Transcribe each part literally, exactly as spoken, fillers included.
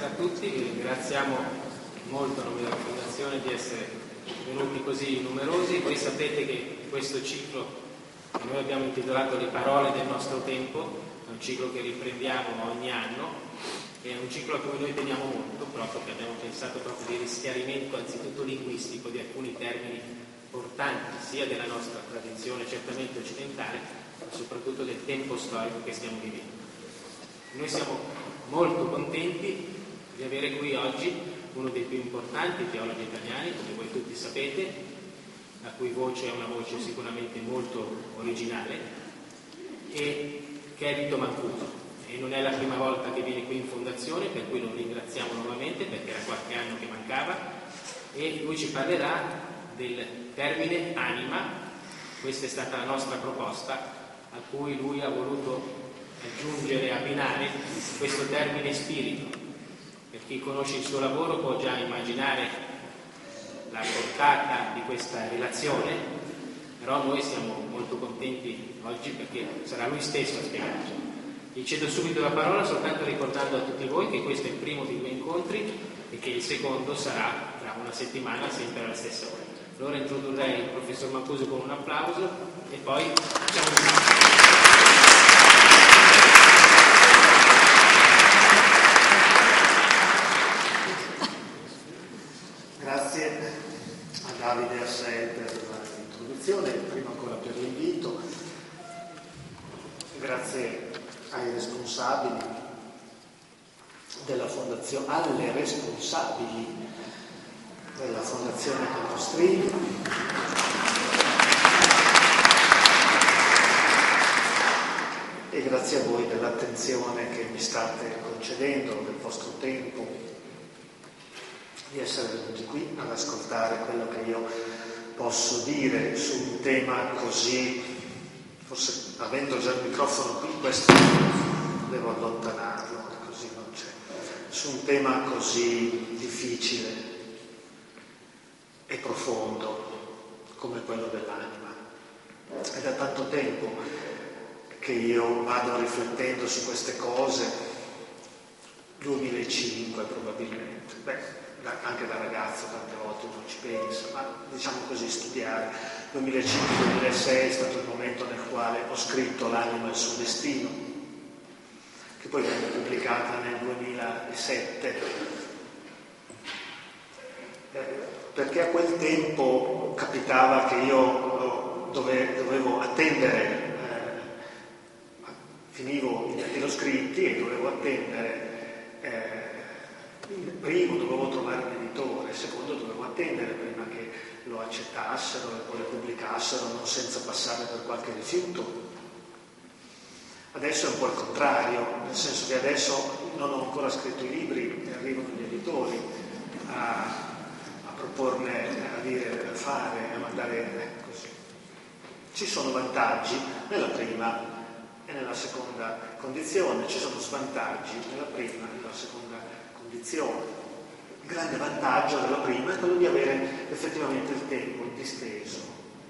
a tutti, vi ringraziamo molto a nome della Fondazione di essere venuti così numerosi. Voi sapete che questo ciclo che noi abbiamo intitolato Le parole del nostro tempo è un ciclo che riprendiamo ogni anno, è un ciclo a cui noi teniamo molto, proprio che abbiamo pensato proprio di rischiarimento anzitutto linguistico di alcuni termini importanti sia della nostra tradizione certamente occidentale, ma soprattutto del tempo storico che stiamo vivendo. Noi siamo molto contenti di avere qui oggi uno dei più importanti teologi italiani, come voi tutti sapete, la cui voce è una voce sicuramente molto originale, e che è Vito Mancuso. E non è la prima volta che viene qui in Fondazione, per cui lo ringraziamo nuovamente, perché era qualche anno che mancava, e lui ci parlerà del termine anima. Questa è stata la nostra proposta, a cui lui ha voluto aggiungere, abbinare questo termine spirito. Per chi conosce il suo lavoro può già immaginare la portata di questa relazione, però noi siamo molto contenti oggi perché sarà lui stesso a spiegarci. Gli cedo subito la parola, soltanto ricordando a tutti voi che questo è il primo di due incontri e che il secondo sarà tra una settimana, sempre alla stessa ora. Allora introdurrei il professor Mancuso con un applauso e poi facciamo un Grazie a Davide e a Sei per l'introduzione, prima ancora per l'invito. Grazie ai responsabili della Fondazione, alle responsabili della Fondazione Tempostrini. E grazie a voi dell'attenzione che mi state concedendo, del vostro tempo, di essere venuti qui ad ascoltare quello che io posso dire su un tema così, forse avendo già il microfono qui, questo devo allontanarlo, così non c'è, su un tema così difficile e profondo come quello dell'anima. È da tanto tempo che io vado riflettendo su queste cose, duemilacinque probabilmente, beh, anche da ragazzo tante volte uno ci pensa, ma diciamo così, studiare. duemilacinque duemilasei è stato il momento nel quale ho scritto L'anima e il suo destino, che poi venne pubblicata nel duemilasette, eh, perché a quel tempo capitava che io dove, dovevo attendere, eh, finivo i testi scritti e dovevo attendere eh, il primo, dovevo trovare un editore, il secondo dovevo attendere prima che lo accettassero e poi lo pubblicassero, non senza passare per qualche rifiuto. Adesso è un po' il contrario, nel senso che adesso non ho ancora scritto i libri e arrivano gli editori a, a proporne, a dire, a fare, a mandare così. Ci sono vantaggi nella prima e nella seconda condizione, ci sono svantaggi nella prima e nella seconda condizione. Il grande vantaggio della prima è quello di avere effettivamente il tempo, il disteso.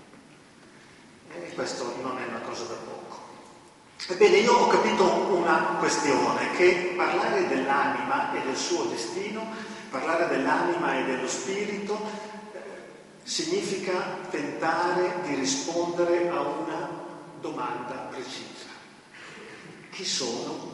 E questo non è una cosa da poco. Ebbene, io ho capito una questione, che parlare dell'anima e del suo destino, parlare dell'anima e dello spirito, eh, significa tentare di rispondere a una domanda precisa. Chi sono?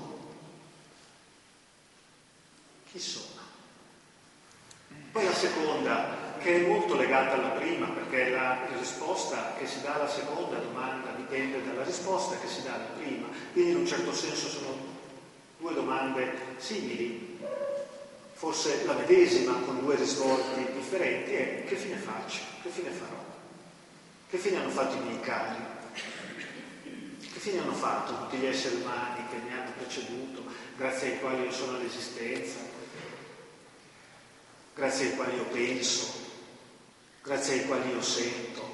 Chi sono? Poi la seconda, che è molto legata alla prima, perché la risposta che si dà alla seconda domanda dipende dalla risposta che si dà alla prima, quindi in un certo senso sono due domande simili, forse la medesima con due risvolti differenti. È: che fine faccio? Che fine farò? Che fine hanno fatto i miei cari? Che fine hanno fatto tutti gli esseri umani che mi hanno preceduto, grazie ai quali io sono all'esistenza, grazie ai quali io penso, grazie ai quali io sento?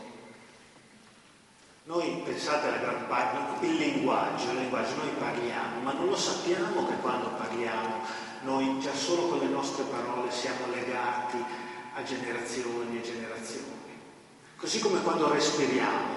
Noi, pensate alla gran parte, il linguaggio, il linguaggio, noi parliamo, ma non lo sappiamo che quando parliamo noi già solo con le nostre parole siamo legati a generazioni e generazioni. Così come quando respiriamo,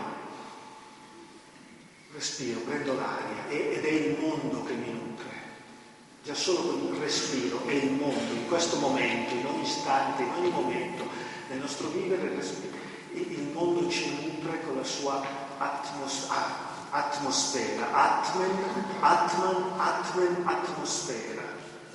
respiro, prendo l'aria ed è il mondo che mi nutre. già solo con il respiro e il mondo, in questo momento, in ogni istante, in ogni momento, nel nostro vivere, il mondo ci nutre con la sua atmos- atmosfera, Atman, Atman, Atman, atmosfera.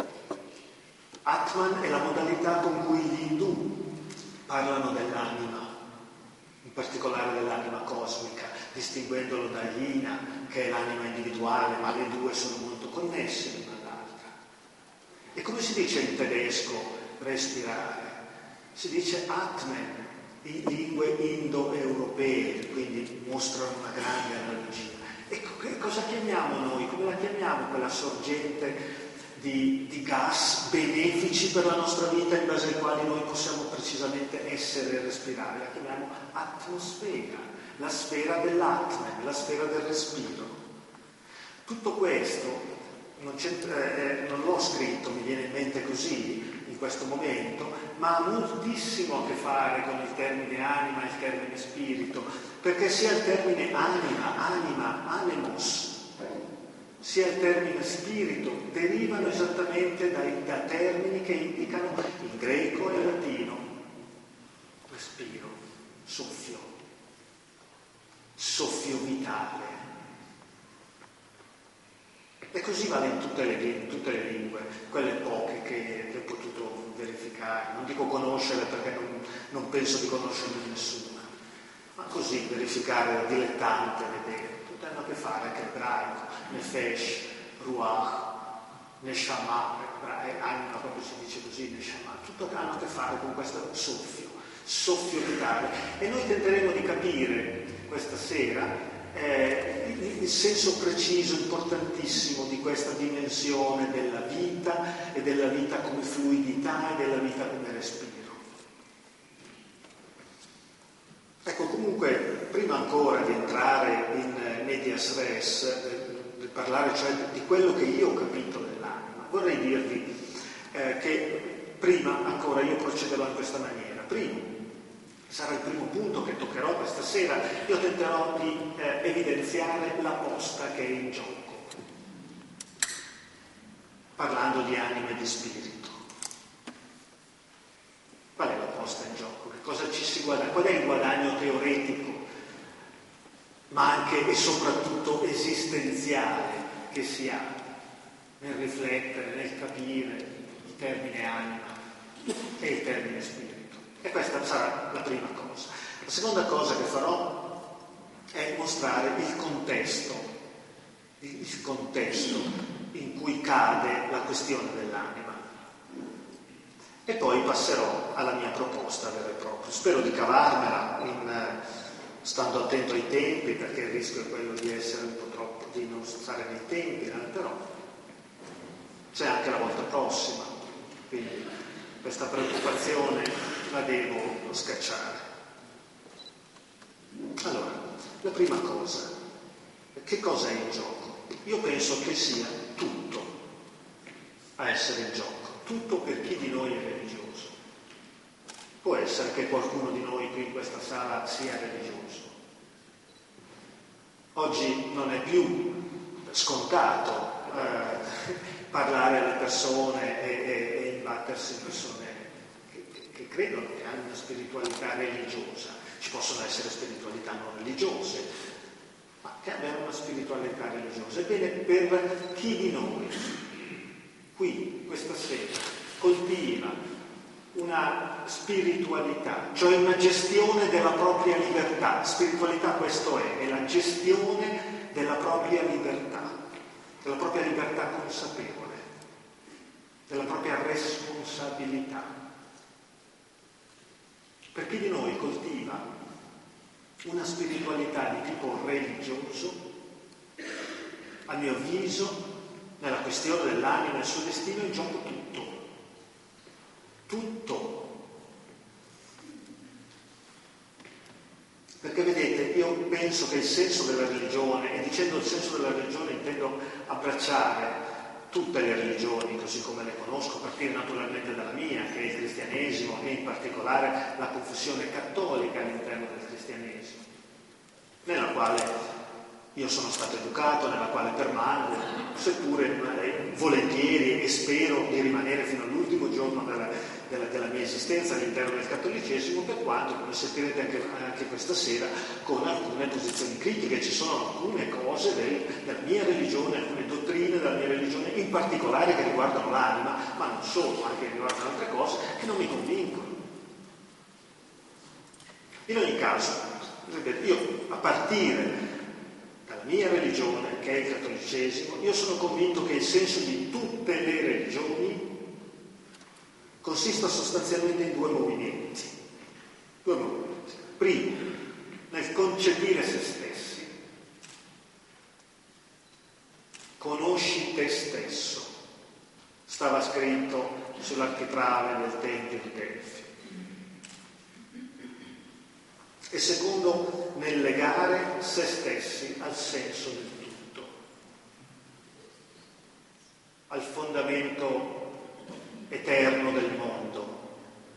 Atman è la modalità con cui gli Hindu parlano dell'anima, in particolare dell'anima cosmica, distinguendolo da Ina, che è l'anima individuale, ma le due sono molto connesse l'una all'altra. E come si dice in tedesco respirare? Si dice Atman, in lingue indoeuropee, quindi mostrano una grande analogia. E che cosa chiamiamo noi? Come la chiamiamo quella sorgente di, di gas benefici per la nostra vita in base ai quali noi possiamo precisamente essere e respirare? La chiamiamo atmosfera, la sfera dell'atman, la sfera del respiro. Tutto questo non, eh, non l'ho scritto, mi viene in mente così in questo momento, ma ha moltissimo a che fare con il termine anima e il termine spirito, perché sia il termine anima, anima, anemos, sia il termine spirito derivano esattamente dai, da termini che indicano in greco e in latino respiro, soffio, soffio vitale. E così vale in tutte le, in tutte le lingue, quelle poche che, che ho potuto verificare. Non dico conoscere perché non, non penso di conoscerne nessuna, ma così verificare da dilettante, vedere. Tutte hanno a che fare anche ebraico, nefesh, ruach, neshama, anima proprio si dice così, neshama, tutto hanno a che fare con questo soffio, soffio vitale. E noi tenteremo di capire questa sera Eh, il, il senso preciso, importantissimo di questa dimensione della vita e della vita come fluidità e della vita come respiro. Ecco, comunque, prima ancora di entrare in medias res, di parlare cioè di quello che io ho capito dell'anima, vorrei dirvi eh, che prima ancora io procederò in questa maniera. Primo, sarà il primo punto che toccherò questa sera, io tenterò di eh, evidenziare la posta che è in gioco, parlando di anima e di spirito. Qual è la posta in gioco? Che cosa ci si guadagna? Qual è il guadagno teoretico, ma anche e soprattutto esistenziale che si ha nel riflettere, nel capire il termine anima e il termine spirito? E questa sarà la prima cosa. La seconda cosa che farò è mostrare il contesto, il contesto in cui cade la questione dell'anima. E poi passerò alla mia proposta vera e propria. Spero di cavarmela in, stando attento ai tempi, perché il rischio è quello di essere un po' troppo, di non stare nei tempi, però c'è anche la volta prossima, quindi questa preoccupazione la devo scacciare. Allora, la prima cosa, che cosa è in gioco? Io penso che sia tutto a essere in gioco, tutto per chi di noi è religioso. Può essere che qualcuno di noi qui in questa sala sia religioso. Oggi non è più scontato eh, parlare alle persone e, e, e imbattersi in persone che credono, che hanno una spiritualità religiosa. Ci possono essere spiritualità non religiose, ma che abbiano una spiritualità religiosa. Ebbene, per chi di noi qui questa sera coltiva una spiritualità, cioè una gestione della propria libertà, spiritualità questo è, è la gestione della propria libertà, della propria libertà consapevole, della propria responsabilità. Per chi di noi coltiva una spiritualità di tipo religioso, a mio avviso, nella questione dell'anima e del suo destino è in gioco tutto. Tutto. Perché vedete, io penso che il senso della religione, e dicendo il senso della religione intendo abbracciare tutte le religioni così come le conosco, a partire naturalmente dalla mia, che è il cristianesimo, e in particolare la confessione cattolica all'interno del cristianesimo, nella quale io sono stato educato, nella quale permango, seppure eh, volentieri, e spero di rimanere fino all'ultimo giorno della, della, della mia esistenza all'interno del cattolicesimo, per quanto, come sentirete anche, anche questa sera, con alcune posizioni critiche. Ci sono alcune cose del, della mia religione, alcune dottrine della mia religione, in particolare che riguardano l'anima, ma non solo, anche che riguardano altre cose, che non mi convincono. In ogni caso, io a partire dalla mia religione, che è il cattolicesimo, io sono convinto che il senso di tutte le religioni consista sostanzialmente in due movimenti. Due movimenti. Primo, nel concepire se stessi. Conosci te stesso. Stava scritto sull'architrave del Tempio di Delfi. E secondo, nel legare se stessi al senso del tutto, al fondamento eterno del mondo,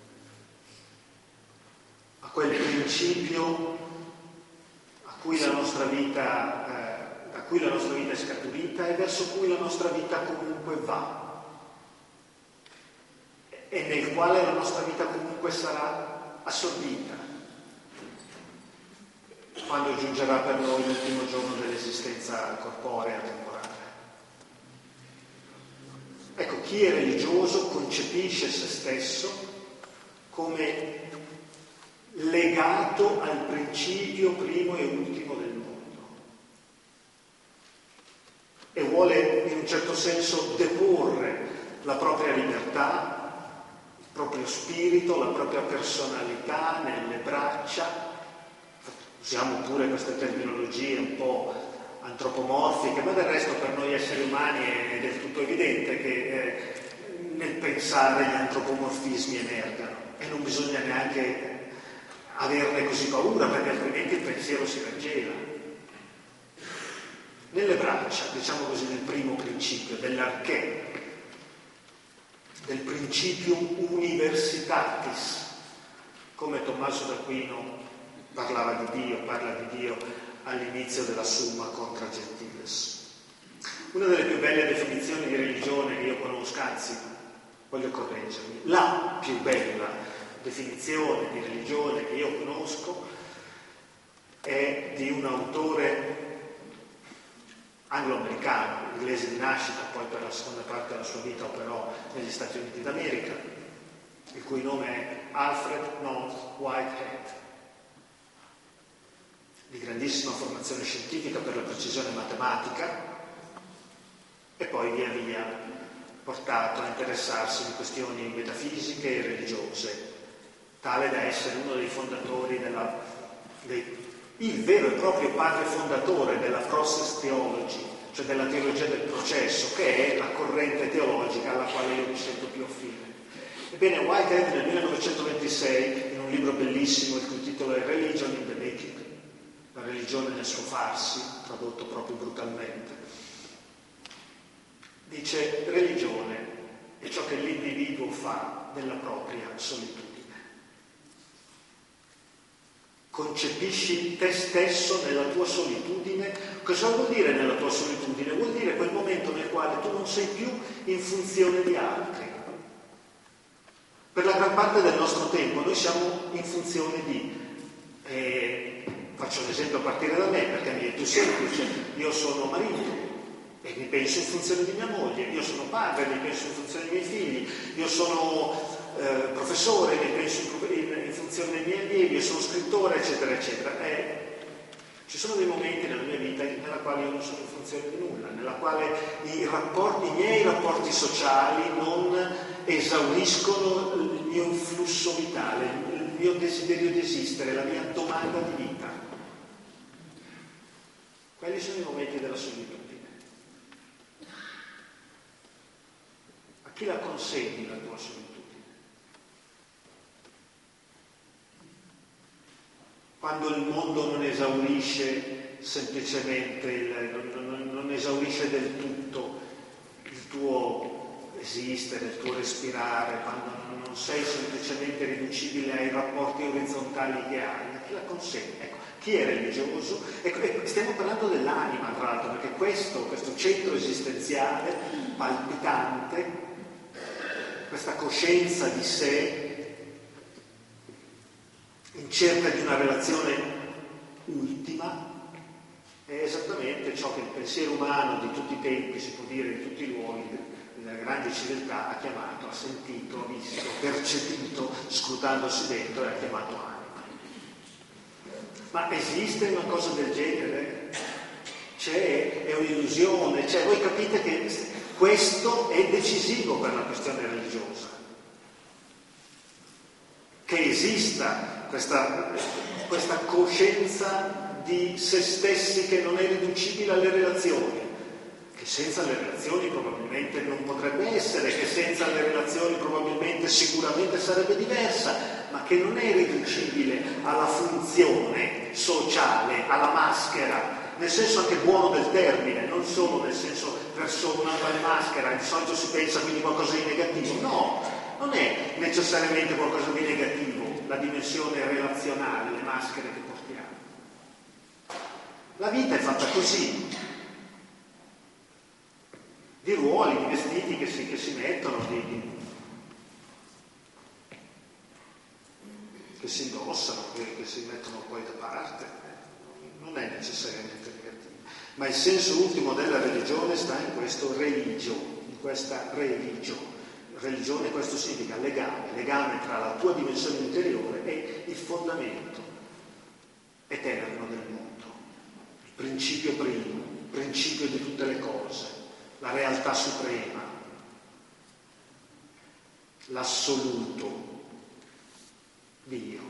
a quel principio a cui la nostra vita, eh, da cui la nostra vita è scaturita e verso cui la nostra vita comunque va, e nel quale la nostra vita comunque sarà assorbita quando giungerà per noi l'ultimo giorno dell'esistenza corporea temporale. Ecco, chi è religioso concepisce se stesso come legato al principio primo e ultimo del mondo e vuole in un certo senso deporre la propria libertà, il proprio spirito, la propria personalità nelle braccia. Usiamo pure queste terminologie un po' antropomorfiche, ma del resto per noi esseri umani è del tutto evidente che eh, nel pensare gli antropomorfismi emergano e non bisogna neanche averne così paura, perché altrimenti il pensiero si raggela. Nelle braccia, diciamo così, del primo principio, dell'arché, del principium universitatis, come Tommaso d'Aquino parlava di Dio, parla di Dio all'inizio della Summa contra Gentiles. Una delle più belle definizioni di religione che io conosco, anzi, voglio correggermi, la più bella definizione di religione che io conosco è di un autore anglo-americano, inglese di nascita, poi per la seconda parte della sua vita operò negli Stati Uniti d'America, il cui nome è Alfred North Whitehead, di grandissima formazione scientifica per la precisione matematica, e poi via via portato a interessarsi di questioni metafisiche e religiose, tale da essere uno dei fondatori della, dei, il vero e proprio padre fondatore della process theology, cioè della teologia del processo, che è la corrente teologica alla quale io mi sento più affine. Ebbene, Whitehead nel millenovecentoventisei, in un libro bellissimo il cui titolo è Religion in the Making, la religione nel suo farsi, tradotto proprio brutalmente, dice: religione è ciò che l'individuo fa nella propria solitudine. Concepisci te stesso nella tua solitudine. Cosa vuol dire nella tua solitudine? Vuol dire quel momento nel quale tu non sei più in funzione di altri. Per la gran parte del nostro tempo noi siamo in funzione di... Eh, Faccio un esempio a partire da me, perché mi è più semplice. Io sono marito e mi penso in funzione di mia moglie, io sono padre e mi penso in funzione dei miei figli, io sono eh, professore e mi penso in, in, in funzione dei miei allievi, io sono scrittore, eccetera, eccetera. E ci sono dei momenti nella mia vita nella quale io non sono in funzione di nulla, nella quale i, rapporti, i miei rapporti sociali non esauriscono il mio influsso vitale, il mio desiderio di esistere, la mia domanda di vita. Quelli sono i momenti della solitudine. A chi la consegni la tua solitudine? Quando il mondo non esaurisce semplicemente, il, non, non, non esaurisce del tutto il tuo, esistere, il tuo respirare, quando non sei semplicemente riducibile ai rapporti orizzontali che hai, a chi la consegna? Ecco, chi è religioso? Ecco, stiamo parlando dell'anima, tra l'altro, perché questo, questo centro esistenziale, palpitante, questa coscienza di sé, in cerca di una relazione ultima, è esattamente ciò che il pensiero umano di tutti i tempi, si può dire di tutti i luoghi, della grande civiltà, ha chiamato, ha sentito, ha visto, percepito, scrutandosi dentro, e ha chiamato anima. Ma esiste una cosa del genere? C'è, è un'illusione, cioè voi capite che questo è decisivo per la questione religiosa. Che esista questa, questa coscienza di se stessi che non è riducibile alle relazioni, che senza le relazioni probabilmente non potrebbe essere, che senza le relazioni probabilmente sicuramente sarebbe diversa, ma che non è riducibile alla funzione sociale, alla maschera, nel senso anche buono del termine, non solo nel senso persona quale maschera, di solito si pensa quindi qualcosa di negativo. No, non è necessariamente qualcosa di negativo la dimensione relazionale, le maschere che portiamo. La vita è fatta così, di ruoli, di vestiti che si, che si mettono, di, di, che si indossano, che, che si mettono poi da parte. Non è necessariamente negativo, ma il senso ultimo della religione sta in questo religio, in questa religio. Religione, questo significa legame, legame tra la tua dimensione interiore e il fondamento eterno del mondo, il principio primo, il principio di tutte le cose, la realtà suprema, l'assoluto, Dio.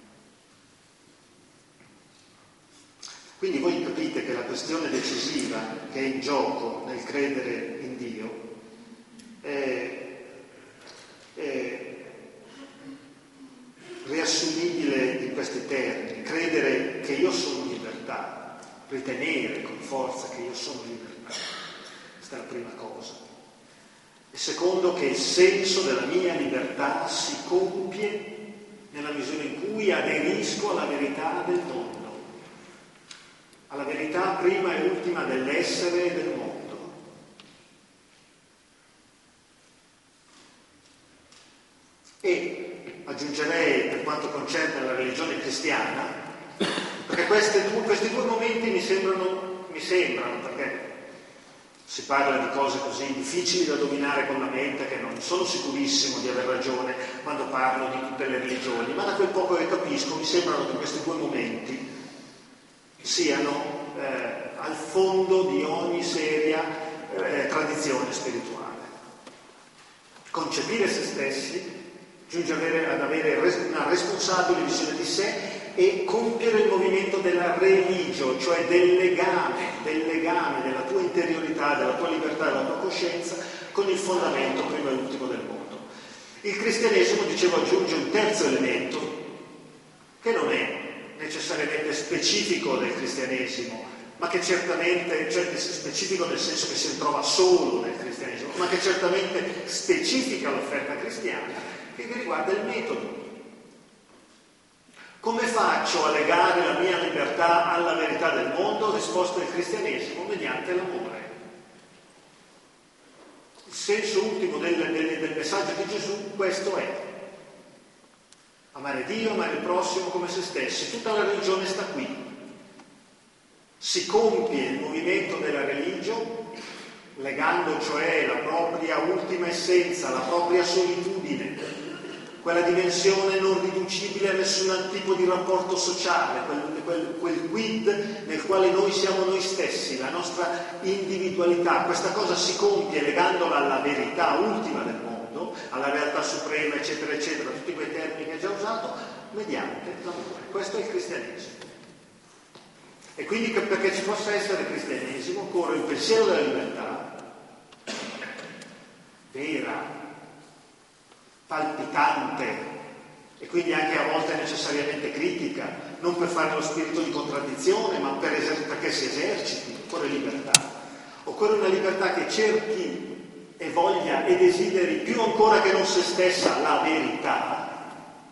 Quindi voi capite che la questione decisiva che è in gioco nel credere in Dio è, è riassumibile in questi termini: credere che io sono libertà, ritenere con forza che io sono libertà. Questa è la prima cosa. E secondo, che il senso della mia libertà si compie nella misura in cui aderisco alla verità del mondo, alla verità prima e ultima dell'essere e del mondo. E aggiungerei, per quanto concerne la religione cristiana, perché queste due, questi due momenti mi sembrano, mi sembrano, perché si parla di cose così difficili da dominare con la mente, che non sono sicurissimo di aver ragione quando parlo di tutte le religioni, ma da quel poco che capisco mi sembrano che questi due momenti siano eh, al fondo di ogni seria eh, tradizione spirituale. Concepire se stessi, giungere ad avere una responsabile visione di sé e compiere il movimento della religio, cioè del legame, del legame della tua interiorità, della tua libertà, della tua coscienza con il fondamento primo e ultimo del mondo. Il cristianesimo, dicevo, aggiunge un terzo elemento che non è necessariamente specifico del cristianesimo, ma che certamente, cioè specifico nel senso che si ritrova solo nel cristianesimo, ma che certamente specifica l'offerta cristiana, che riguarda il metodo. Come faccio a legare la mia libertà alla verità del mondo? Risposta del cristianesimo: mediante l'amore. Il senso ultimo del, del, del messaggio di Gesù questo è: amare Dio, amare il prossimo come se stessi. Tutta la religione sta qui. Si compie il movimento della religio legando cioè la propria ultima essenza, la propria solitudine, quella dimensione non riducibile a nessun tipo di rapporto sociale, quel, quel, quel quid nel quale noi siamo noi stessi, la nostra individualità. Questa cosa si compie legandola alla verità ultima del mondo, alla realtà suprema, eccetera, eccetera, tutti quei termini che ho già usato, mediante l'amore. Questo è il cristianesimo. E quindi perché ci possa essere cristianesimo occorre il pensiero della libertà vera, palpitante e quindi anche a volte necessariamente critica, non per fare lo spirito di contraddizione, ma per eser- perché si eserciti. Occorre libertà. Occorre una libertà che cerchi e voglia e desideri più ancora che non se stessa la verità,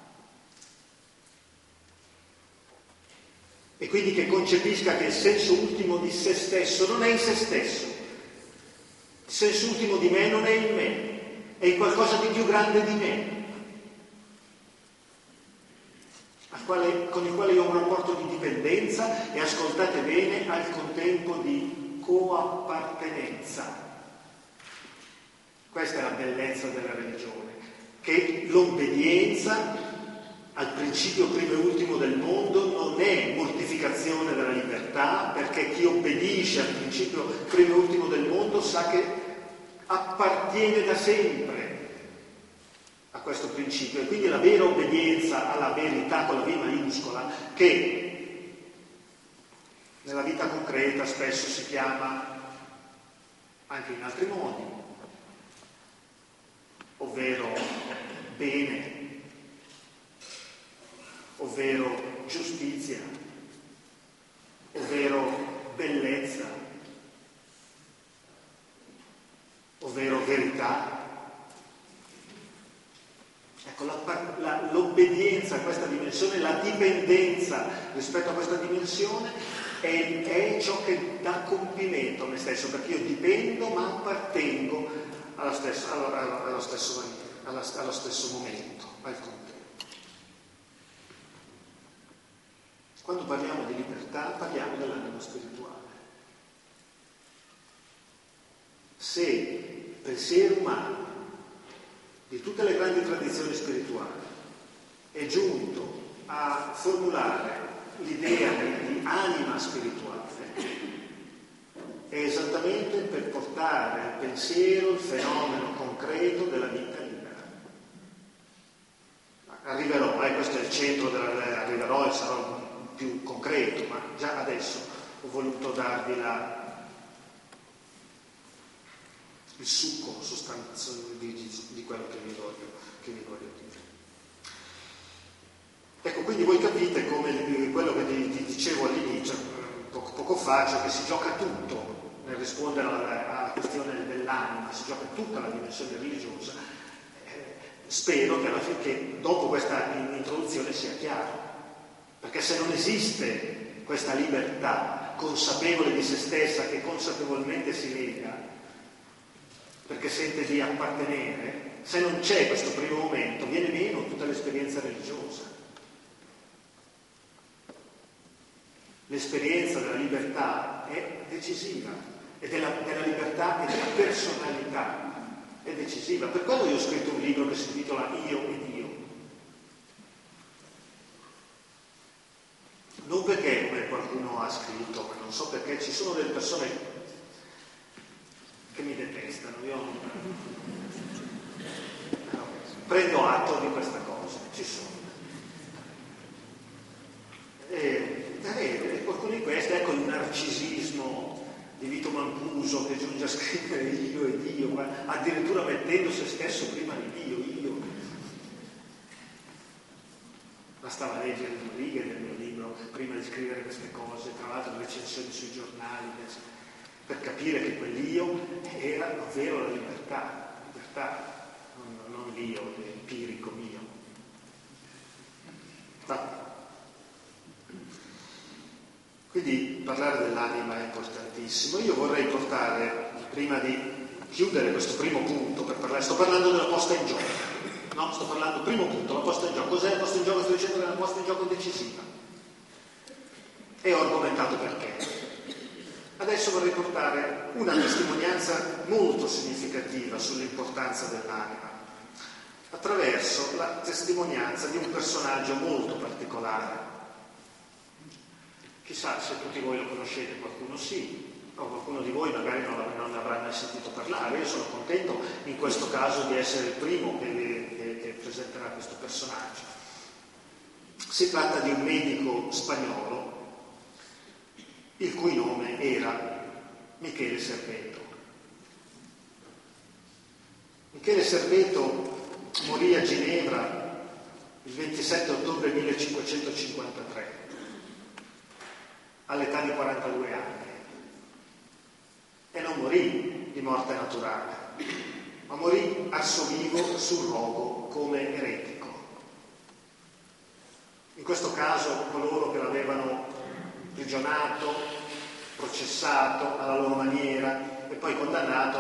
e quindi che concepisca che il senso ultimo di se stesso non è in se stesso, il senso ultimo di me non è in me, è in qualcosa di più grande di me, al quale, con il quale io ho un rapporto di dipendenza e, ascoltate bene, al contempo di coappartenenza. Questa è la bellezza della religione, che l'obbedienza al principio primo e ultimo del mondo non è mortificazione della libertà, perché chi obbedisce al principio primo e ultimo del mondo sa che appartiene da sempre a questo principio, e quindi la vera obbedienza alla verità con la V maiuscola, che nella vita concreta spesso si chiama anche in altri modi, ovvero bene, ovvero giustizia, ovvero bellezza, ovvero verità. Ecco, la, la, l'obbedienza a questa dimensione, la dipendenza rispetto a questa dimensione è, è ciò che dà compimento a me stesso, perché io dipendo ma appartengo alla stessa, alla, allo, stesso, alla, allo stesso momento, al contempo. Quando parliamo di libertà parliamo dell'anima spirituale. Se il pensiero umano di tutte le grandi tradizioni spirituali è giunto a formulare l'idea di anima spirituale, è esattamente per portare al pensiero il fenomeno concreto della vita libera. Arriverò, eh, questo è il centro della, arriverò e sarò più concreto, ma già adesso ho voluto darvi la il succo sostanzioso di, di, di quello che vi, voglio, che vi voglio dire. Ecco, quindi voi capite come quello che vi, vi dicevo all'inizio, poco, poco fa, cioè che si gioca tutto nel rispondere alla, alla questione dell'anima, si gioca tutta la dimensione religiosa. Eh, spero che, alla fine, che dopo questa introduzione sia chiaro, perché se non esiste questa libertà consapevole di se stessa, che consapevolmente si lega perché sente di appartenere, se non c'è questo primo momento viene meno tutta l'esperienza religiosa. L'esperienza della libertà è decisiva, e della, della libertà e della personalità è decisiva. Per quello io ho scritto un libro che si intitola Io e Dio. Non perché, come qualcuno ha scritto, ma non so perché, ci sono delle persone che mi detestano, io no, prendo atto di questa cosa, ci sono. E, e qualcuno di questi, ecco il narcisismo di Vito Mancuso che giunge a scrivere io e Dio, ma addirittura mettendo se stesso prima di Dio, io. Bastava leggere due righe del mio libro prima di scrivere queste cose, tra l'altro recensioni sui giornali, per capire che quell'io era davvero la libertà, libertà, non, non l'io empirico mio. Ma, quindi parlare dell'anima è importantissimo. Io vorrei portare, prima di chiudere questo primo punto, per parlare, sto parlando della posta in gioco, no? Sto parlando, primo punto, la posta in gioco. Cos'è la posta in gioco? Sto dicendo che la posta in gioco è decisiva. E ho argomentato perché. Adesso vorrei portare una testimonianza molto significativa sull'importanza dell'anima, attraverso la testimonianza di un personaggio molto particolare. Chissà se tutti voi lo conoscete, qualcuno sì, o qualcuno di voi magari non, non ne avrà mai sentito parlare. Io sono contento in questo caso di essere il primo che, che, che presenterà questo personaggio. Si tratta di un medico spagnolo il cui nome era Michele Serveto. Michele Serveto morì a Ginevra il ventisette ottobre millecinquecentocinquantatré, all'età di quarantadue anni, e non morì di morte naturale. ma morì arso vivo sul rogo come eretico. In questo caso coloro che l'avevano prigionato, processato alla loro maniera e poi condannato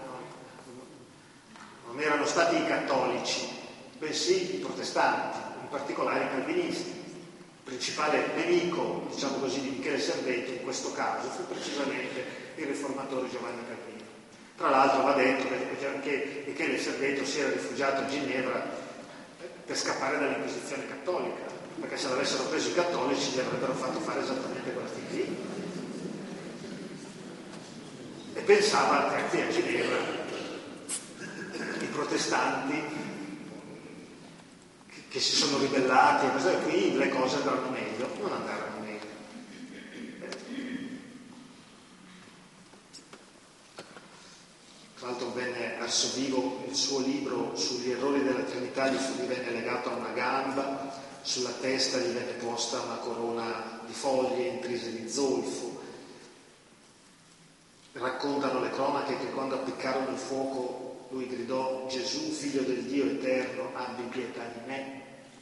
non erano stati i cattolici, bensì i protestanti, in particolare i calvinisti. Il principale nemico, diciamo così, di Michele Serveto in questo caso fu precisamente il riformatore Giovanni Calvino. Tra l'altro va detto che Michele Serveto si era rifugiato a Ginevra per scappare dall'Inquisizione cattolica, perché se l'avessero preso i cattolici gli avrebbero fatto fare esattamente quella fine lì. E pensava che qui a Ginevra i protestanti che, che si sono ribellati, e qui le cose andranno meglio, non andarono meglio. Tra l'altro venne arso vivo il suo libro sugli errori della Trinità, gli venne legato a una gamba, sulla testa gli venne posta una corona di foglie intrise di zolfo. Raccontano le cronache che quando appiccarono il fuoco lui gridò: Gesù, figlio del Dio eterno, abbi pietà di me.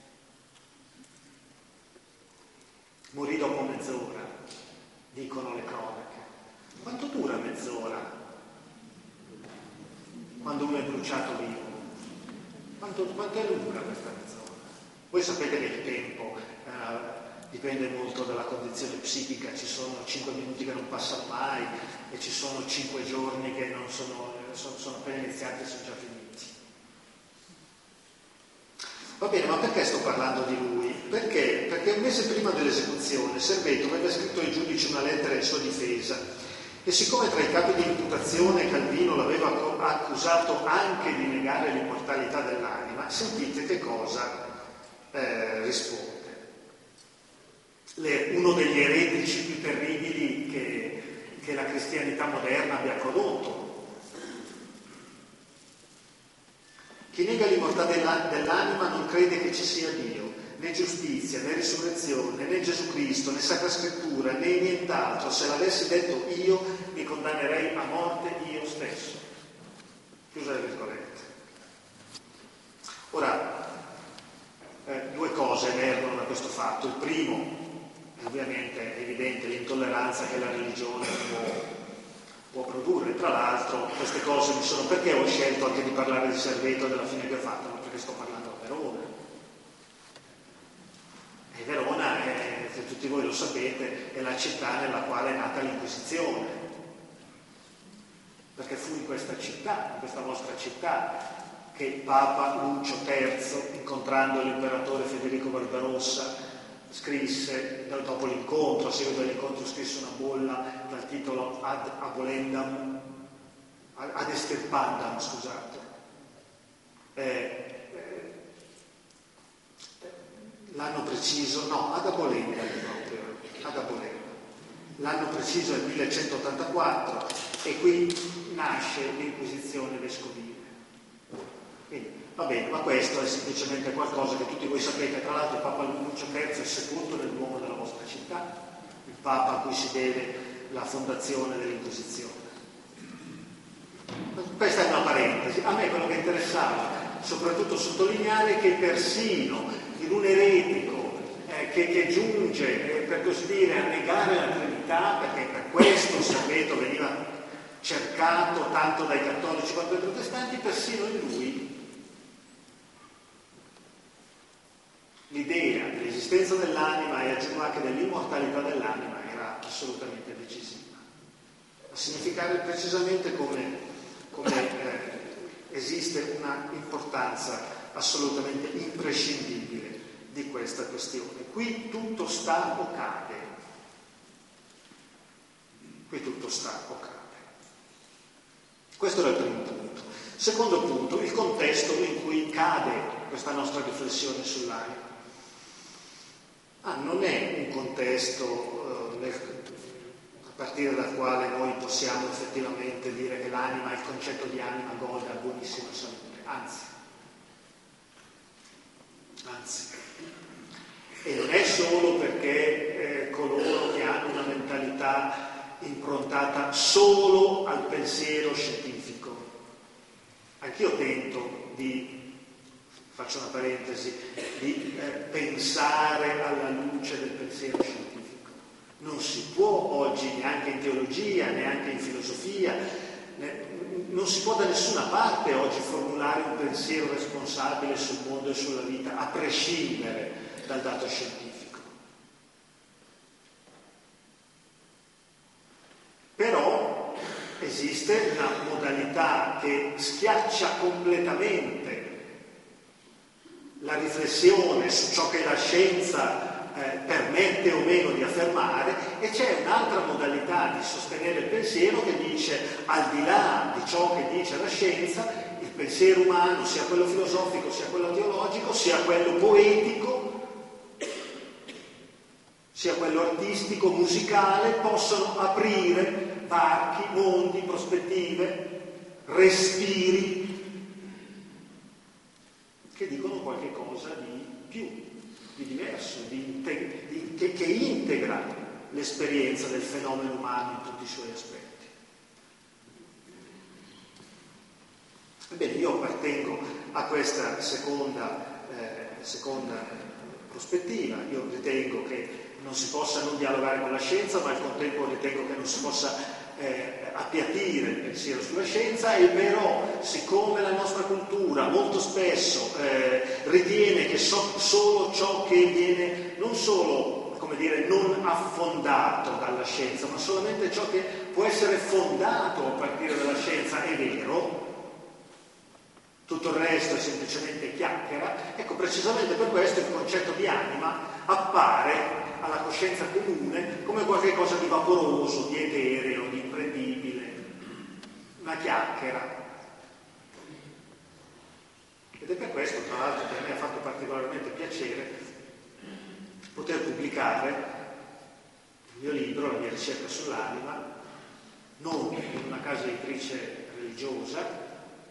Morì dopo mezz'ora, dicono le cronache. Quanto dura mezz'ora quando uno è bruciato vivo? Quanto, quanto è lunga questa mezz'ora? Voi sapete che il tempo eh, dipende molto dalla condizione psichica, ci sono cinque minuti che non passano mai e ci sono cinque giorni che non sono, sono, sono appena iniziati e sono già finiti. Va bene, ma perché sto parlando di lui? Perché? Perché un mese prima dell'esecuzione Serveto aveva scritto ai giudici una lettera in sua difesa e siccome tra i capi di imputazione Calvino l'aveva accusato anche di negare l'immortalità dell'anima, sentite che cosa eh, risponde. Le, uno degli eretici più terribili che, che la cristianità moderna abbia prodotto. Chi nega l'immortalità dell'anima non crede che ci sia Dio, né giustizia, né risurrezione, né Gesù Cristo, né Sacra Scrittura, né nient'altro. Se l'avessi detto io, mi condannerei a morte io stesso. Chiusa le virgolette. Ora, eh, due cose emergono da questo fatto. Il primo, ovviamente è evidente, l'intolleranza che la religione può, può produrre. Tra l'altro queste cose mi sono... Perché ho scelto anche di parlare di Serveto e della fine che ha fatto? Ma perché sto parlando a Verona. E Verona, è, se tutti voi lo sapete, è la città nella quale è nata l'Inquisizione. Perché fu in questa città, in questa vostra città, che Papa Lucio terzo, incontrando l'imperatore Federico Barbarossa, scrisse, dopo l'incontro, a seguito dell'incontro, scrisse una bolla dal titolo Ad abolendam, ad estirpandam, scusate. Eh, eh, l'anno preciso, no, ad abolendam proprio, ad abolendam. L'anno preciso è il millecentottantaquattro e qui nasce l'Inquisizione vescovile. Quindi, va bene, ma questo è semplicemente qualcosa che tutti voi sapete. Tra l'altro il Papa Lucio terzo è sepolto nel Duomo della vostra città, il Papa a cui si deve la fondazione dell'Inquisizione. Questa è una parentesi. A me quello che interessava soprattutto sottolineare che persino in un eretico eh, che, che giunge, eh, per così dire, a negare la Trinità, perché per questo Serveto veniva cercato tanto dai cattolici quanto dai protestanti, persino in lui l'idea dell'esistenza dell'anima e aggiungo anche dell'immortalità dell'anima era assolutamente decisiva, a significare precisamente come, come eh, esiste una importanza assolutamente imprescindibile di questa questione. Qui tutto sta o cade. Qui tutto sta o cade. Questo era il primo punto. Secondo punto, il contesto in cui cade questa nostra riflessione sull'anima. Ah, non è un contesto eh, nel, a partire dal quale noi possiamo effettivamente dire che l'anima, il concetto di anima goda buonissima salute, anzi, anzi. E non è solo perché eh, coloro che hanno una mentalità improntata solo al pensiero scientifico anch'io tento di, faccio una parentesi, di eh, pensare alla luce del pensiero scientifico. Non si può oggi, neanche in teologia, neanche in filosofia, ne, non si può da nessuna parte oggi formulare un pensiero responsabile sul mondo e sulla vita, a prescindere dal dato scientifico. Però esiste una modalità che schiaccia completamente la riflessione su ciò che la scienza eh, permette o meno di affermare, e c'è un'altra modalità di sostenere il pensiero che dice, al di là di ciò che dice la scienza, il pensiero umano, sia quello filosofico, sia quello teologico, sia quello poetico, sia quello artistico, musicale, possono aprire varchi, mondi, prospettive, respiri che dicono qualche cosa di più, di diverso, di integ- di, che, che integra l'esperienza del fenomeno umano in tutti i suoi aspetti. Ebbene, io appartengo a questa seconda, eh, seconda prospettiva. Io ritengo che non si possa non dialogare con la scienza, ma al contempo ritengo che non si possa eh, appiattire il pensiero sulla scienza, e però, siccome la nostra cultura molto spesso eh, ritiene che so, solo ciò che viene, non solo, come dire, non affondato dalla scienza, ma solamente ciò che può essere fondato a partire dalla scienza è vero, tutto il resto è semplicemente chiacchiera, ecco, precisamente per questo il concetto di anima appare alla coscienza comune come qualcosa di vaporoso, di etereo, di imprendibile, una chiacchiera. Ed è per questo, tra l'altro, che a me ha fatto particolarmente piacere poter pubblicare il mio libro, la mia ricerca sull'anima, non in una casa editrice religiosa,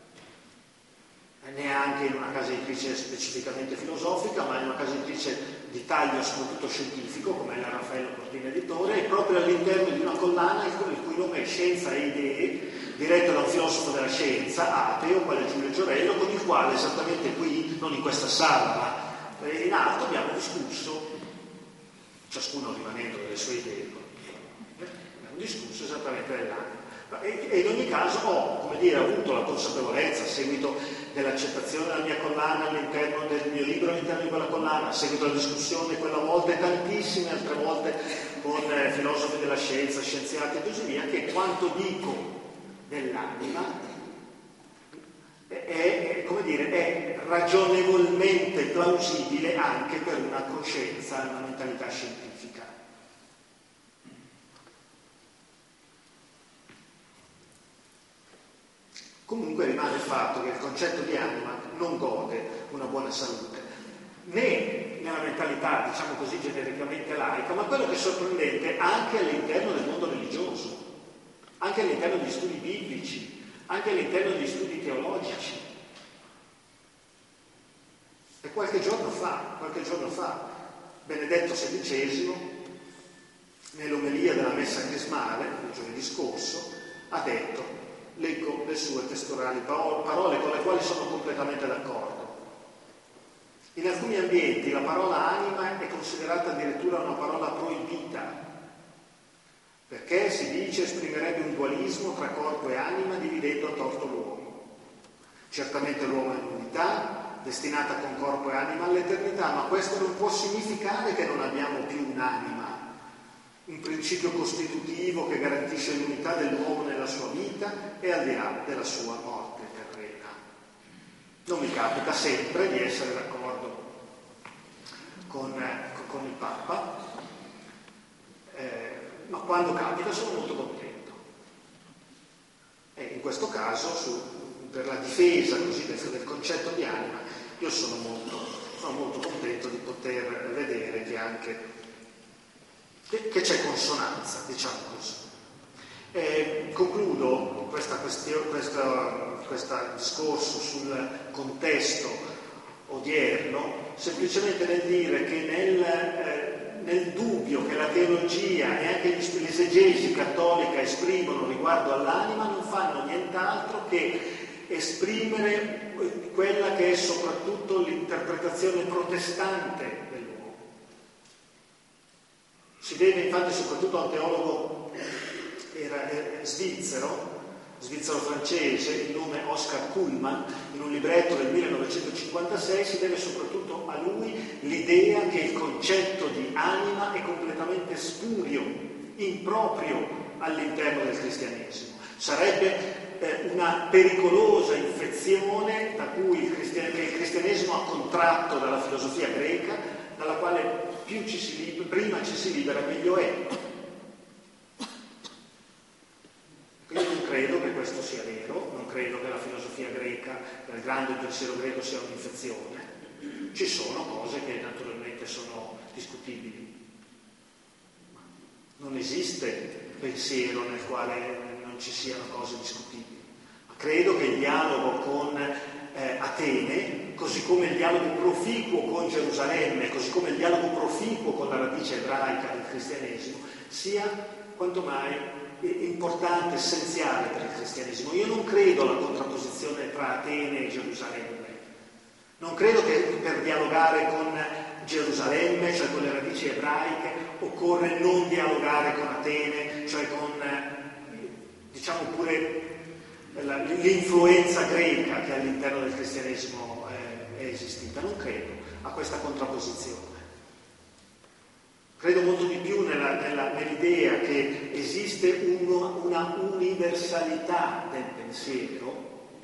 neanche in una casa editrice specificamente filosofica, ma in una casa editrice di taglio soprattutto scientifico, come è la Raffaello Cortina Editore, e proprio all'interno di una collana il cui nome è Scienza e Idee, diretto da un filosofo della scienza, ateo, quale Giulio Giorello, con il quale esattamente qui, non in questa sala, ma in alto, abbiamo discusso, ciascuno rimanendo delle sue idee, abbiamo discusso esattamente dell'anima. E in ogni caso ho, come dire, avuto la consapevolezza, a seguito dell'accettazione della mia collana all'interno del mio libro, all'interno di quella collana, a seguito della discussione quella volta e tantissime altre volte con eh, filosofi della scienza, scienziati e così via, che quanto dico dell'anima è, è, come dire, è ragionevolmente plausibile anche per una coscienza, una mentalità scientifica. Comunque rimane il fatto che il concetto di anima non gode una buona salute, né nella mentalità, diciamo così, genericamente laica, ma quello che è sorprendente anche all'interno del mondo religioso, anche all'interno degli studi biblici, anche all'interno degli studi teologici. E qualche giorno fa, qualche giorno fa, Benedetto sedicesimo, nell'omelia della messa crismale, il giovedì scorso, ha detto: leggo le sue testuali parole con le quali sono completamente d'accordo. In alcuni ambienti la parola anima è considerata addirittura una parola proibita, perché si dice esprimerebbe un dualismo tra corpo e anima, dividendo a torto l'uomo. Certamente l'uomo è un'unità, destinata con corpo e anima all'eternità, ma questo non può significare che non abbiamo più un'anima, un principio costitutivo che garantisce l'unità dell'uomo nella sua vita e al di là della sua morte terrena. Non mi capita sempre di essere d'accordo con, con il Papa, eh, ma quando capita sono molto contento. E in questo caso, su, per la difesa così del, del concetto di anima, io sono molto, sono molto contento di poter vedere che anche che c'è consonanza, diciamo così. E concludo questa questione, questo discorso sul contesto odierno semplicemente nel dire che nel, eh, nel dubbio che la teologia e anche l'esegesi cattolica esprimono riguardo all'anima non fanno nient'altro che esprimere quella che è soprattutto l'interpretazione protestante dell'uomo. Si deve infatti soprattutto a un teologo era, era svizzero, svizzero-francese, il nome Oscar Kuhlmann, in un libretto del millenovecentocinquantasei, si deve soprattutto a lui l'idea che il concetto di anima è completamente spurio, improprio all'interno del cristianesimo. Sarebbe eh, una pericolosa infezione da cui il cristian- che il cristianesimo ha contratto dalla filosofia greca, dalla quale più ci si liber- prima ci si libera meglio è. Io non credo che questo sia vero, non credo che la filosofia greca, il grande pensiero greco sia un'infezione. Ci sono cose che naturalmente sono discutibili. Non esiste pensiero nel quale non ci siano cose discutibili. Ma credo che il dialogo con eh, Atene, così come il dialogo proficuo con Gerusalemme, così come il dialogo proficuo con la radice ebraica del cristianesimo, sia quanto mai importante, essenziale per il cristianesimo. Io non credo alla contrapposizione tra Atene e Gerusalemme. Non credo che per dialogare con Gerusalemme, cioè con le radici ebraiche, occorre non dialogare con Atene, cioè con, diciamo pure, l'influenza greca che all'interno del cristianesimo è esistita. Non credo a questa contrapposizione. Credo molto di più nella, nella, nell'idea che esiste uno, una universalità del pensiero,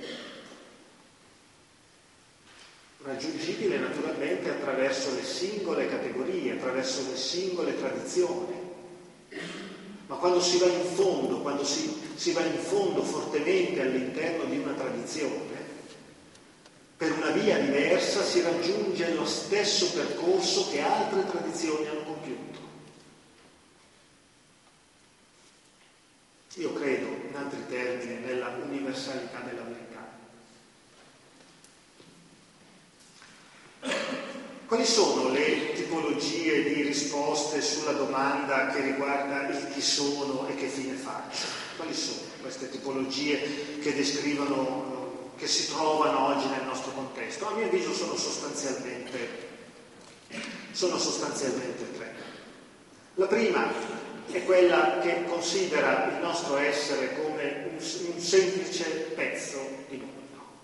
raggiungibile naturalmente attraverso le singole categorie, attraverso le singole tradizioni. Ma quando si va in fondo, quando si, si va in fondo fortemente all'interno di una tradizione, per una via diversa si raggiunge lo stesso percorso che altre tradizioni hanno compiuto. Io credo, in altri termini, nella universalità della verità. Quali sono le tipologie di risposte sulla domanda che riguarda il chi sono e che fine faccio? Quali sono queste tipologie che descrivono, che si trovano oggi nel nostro contesto? A mio avviso sono sostanzialmente, sono sostanzialmente tre. La prima è quella che considera il nostro essere come un, un semplice pezzo di mondo.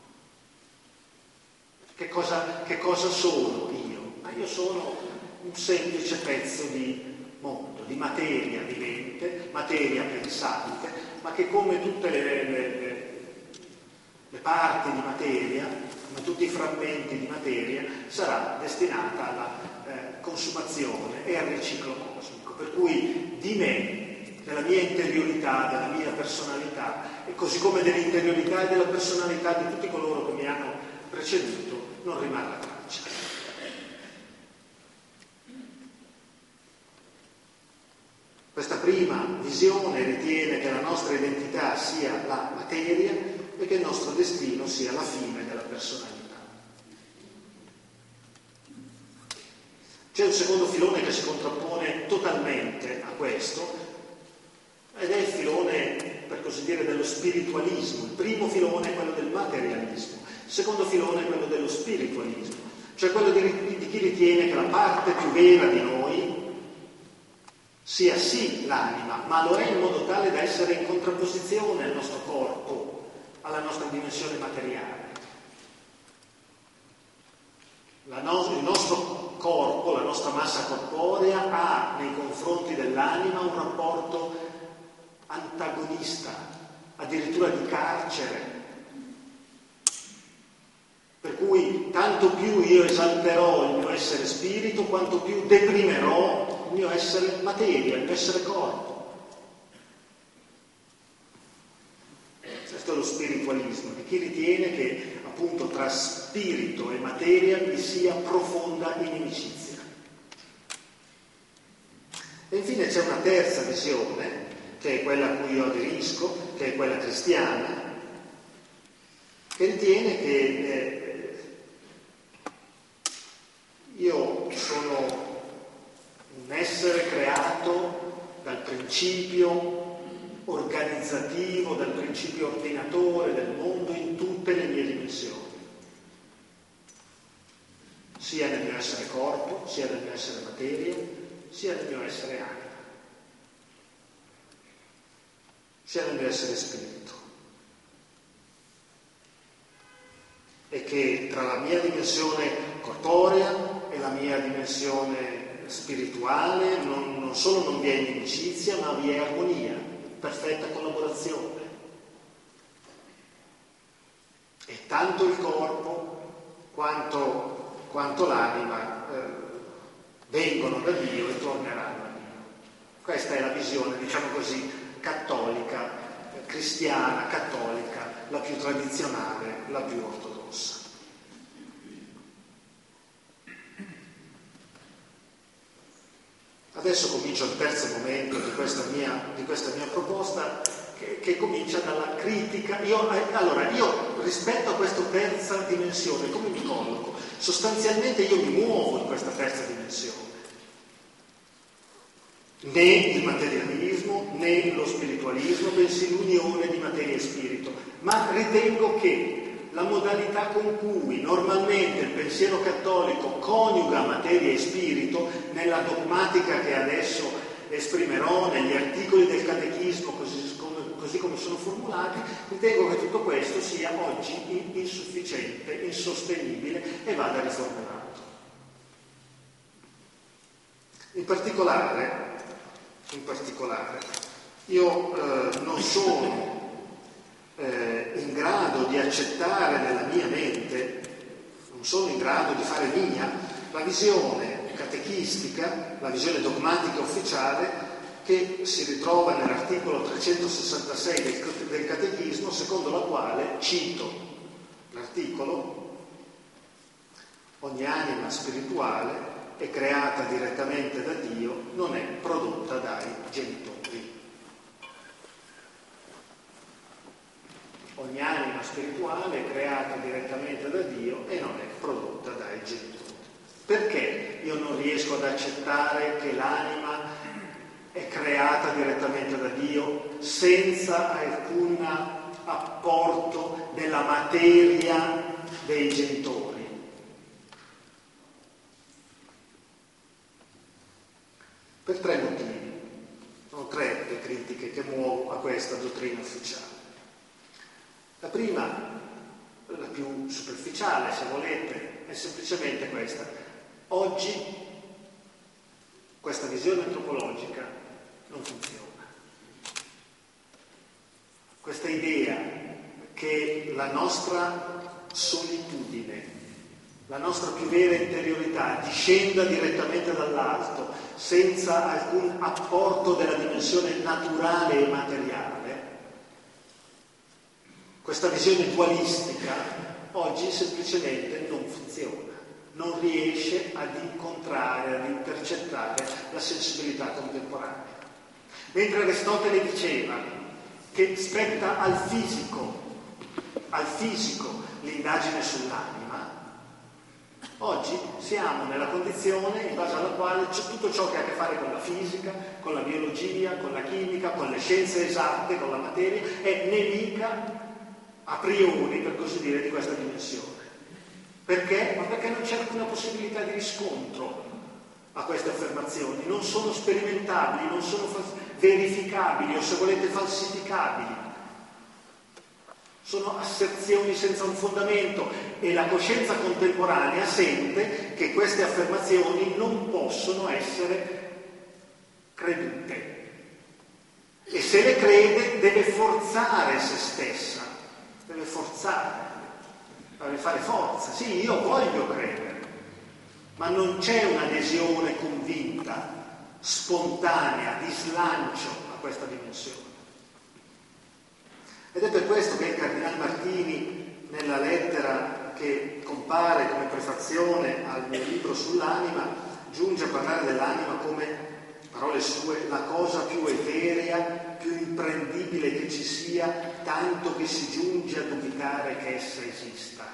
Che cosa, che cosa sono io? Ma io sono un semplice pezzo di mondo, di materia vivente, materia pensante, ma che come tutte le, le, le, le parti di materia, come tutti i frammenti di materia, sarà destinata alla eh, consumazione e al riciclo cosmico. Per cui di me, della mia interiorità, della mia personalità, e così come dell'interiorità e della personalità di tutti coloro che mi hanno preceduto, non rimarrà traccia. Questa prima visione ritiene che la nostra identità sia la materia e che il nostro destino sia la fine della personalità. C'è un secondo filone che si contrappone totalmente a questo, ed è il filone, per così dire, dello spiritualismo. Il primo filone è quello del materialismo, il secondo filone è quello dello spiritualismo, cioè quello di, di chi ritiene che la parte più vera di noi sia sì l'anima, ma lo è in modo tale da essere in contrapposizione al nostro corpo, alla nostra dimensione materiale. La no- il nostro corpo, la nostra massa corporea ha nei confronti dell'anima un rapporto antagonista, addirittura di carcere. Per cui tanto più io esalterò il mio essere spirito, quanto più deprimerò il mio essere materia, il mio essere corpo. Questo è lo spiritualismo, di chi ritiene che appunto tra spirito e materia vi sia profonda inimicizia. E infine c'è una terza visione, che è quella a cui io aderisco, che è quella cristiana, che ritiene che eh, io sono un essere creato dal principio, organizzato organizzativo, dal principio ordinatore del mondo in tutte le mie dimensioni, sia nel mio essere corpo, sia nel mio essere materia, sia nel mio essere anima, sia nel mio essere spirito. E che tra la mia dimensione corporea e la mia dimensione spirituale non, non solo non vi è inimicizia, ma vi è armonia, perfetta collaborazione. E tanto il corpo quanto, quanto l'anima eh, vengono da Dio e torneranno a Dio. Questa è la visione, diciamo così, cattolica, eh, cristiana, cattolica, la più tradizionale, la più ortodossa. Adesso comincio il terzo momento di questa mia, di questa mia proposta, che, che comincia dalla critica. Io, allora, io rispetto a questa terza dimensione, come mi colloco? Sostanzialmente io mi muovo in questa terza dimensione. Né il materialismo, né lo spiritualismo, bensì l'unione di materia e spirito. Ma ritengo che la modalità con cui normalmente il pensiero cattolico coniuga materia e spirito, nella dogmatica che adesso esprimerò, negli articoli del catechismo, così come, così come sono formulati, ritengo che tutto questo sia oggi insufficiente, insostenibile e vada riformulato. In particolare, in particolare io eh, non sono Eh, in grado di accettare nella mia mente, non sono in grado di fare mia la visione catechistica, la visione dogmatica ufficiale che si ritrova nell'articolo trecentosessantasei del, del catechismo, secondo la quale, cito l'articolo: ogni anima spirituale è creata direttamente da Dio, non è prodotta dai genitori. Ogni anima spirituale è creata direttamente da Dio e non è prodotta dai genitori. Perché io non riesco ad accettare che l'anima è creata direttamente da Dio senza alcun apporto della materia dei genitori? Per tre motivi. Sono tre le critiche che muovo a questa dottrina ufficiale. La prima, la più superficiale se volete, è semplicemente questa. Oggi questa visione antropologica non funziona. Questa idea che la nostra solitudine, la nostra più vera interiorità discenda direttamente dall'alto senza alcun apporto della dimensione naturale e materiale, questa visione dualistica oggi semplicemente non funziona, non riesce ad incontrare, ad intercettare la sensibilità contemporanea. Mentre Aristotele diceva che spetta al fisico, al fisico l'indagine sull'anima, oggi siamo nella condizione in base alla quale c'è tutto ciò che ha a che fare con la fisica, con la biologia, con la chimica, con le scienze esatte, con la materia, è nemica a priori, per così dire, di questa dimensione. Perché? Ma perché non c'è alcuna possibilità di riscontro a queste affermazioni, non sono sperimentabili, non sono verificabili o, se volete, falsificabili. Sono asserzioni senza un fondamento e la coscienza contemporanea sente che queste affermazioni non possono essere credute. E se le crede deve forzare se stessa. Deve forzare, deve fare forza. Sì, io voglio credere, ma non c'è un'adesione convinta, spontanea, di slancio a questa dimensione. Ed è per questo che il Cardinal Martini, nella lettera che compare come prefazione al mio libro sull'anima, giunge a parlare dell'anima come, parole sue, la cosa più eterea, più imprendibile che ci sia, tanto che si giunge a dubitare che essa esista.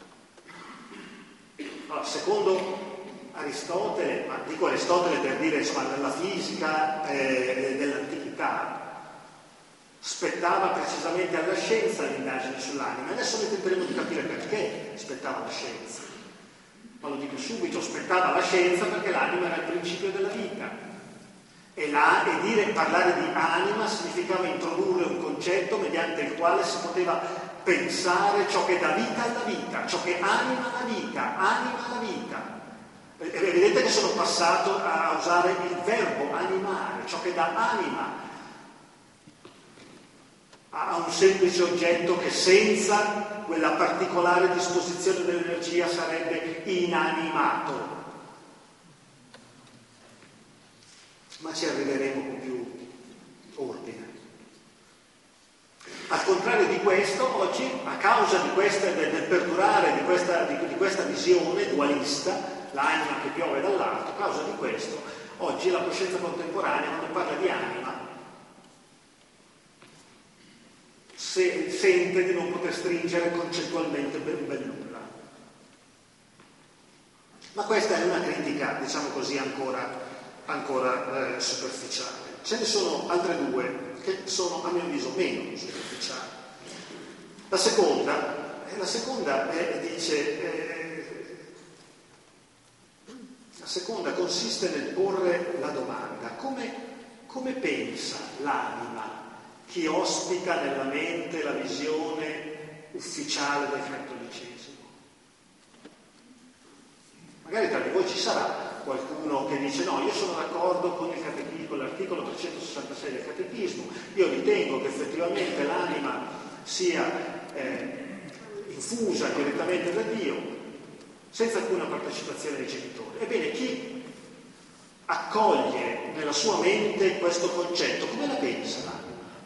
Allora, secondo Aristotele, ma dico Aristotele per dire, insomma, nella fisica eh, dell'antichità, spettava precisamente alla scienza l'indagine sull'anima. Adesso noi tenteremo di capire perché spettava alla scienza. Ma lo dico subito, spettava alla scienza perché l'anima era il principio della vita. E, là, e dire, parlare di anima significava introdurre un concetto mediante il quale si poteva pensare ciò che dà vita alla vita, ciò che anima la vita, anima la vita. E vedete che sono passato a usare il verbo animare, ciò che dà anima a un semplice oggetto che senza quella particolare disposizione dell'energia sarebbe inanimato. Ma ci arriveremo con più ordine. Al contrario di questo, oggi, a causa di questa, del, del perdurare di questa, di, di questa visione dualista, l'anima che piove dall'alto, a causa di questo, oggi la coscienza contemporanea, quando parla di anima, se, sente di non poter stringere concettualmente ben, ben nulla. Ma questa è una critica, diciamo così, ancora ancora eh, superficiale. Ce ne sono altre due che sono, a mio avviso, meno superficiali. La seconda, eh, la seconda è, dice, eh, la seconda consiste nel porre la domanda: come, come pensa l'anima chi ospita nella mente la visione ufficiale del cattolicesimo? Magari tra di voi ci sarà qualcuno che dice: no, io sono d'accordo con il catechismo, con l'articolo trecentosessantasei del catechismo, io ritengo che effettivamente l'anima sia eh, infusa direttamente da Dio senza alcuna partecipazione dei genitori. Ebbene, chi accoglie nella sua mente questo concetto, come la pensa l'anima?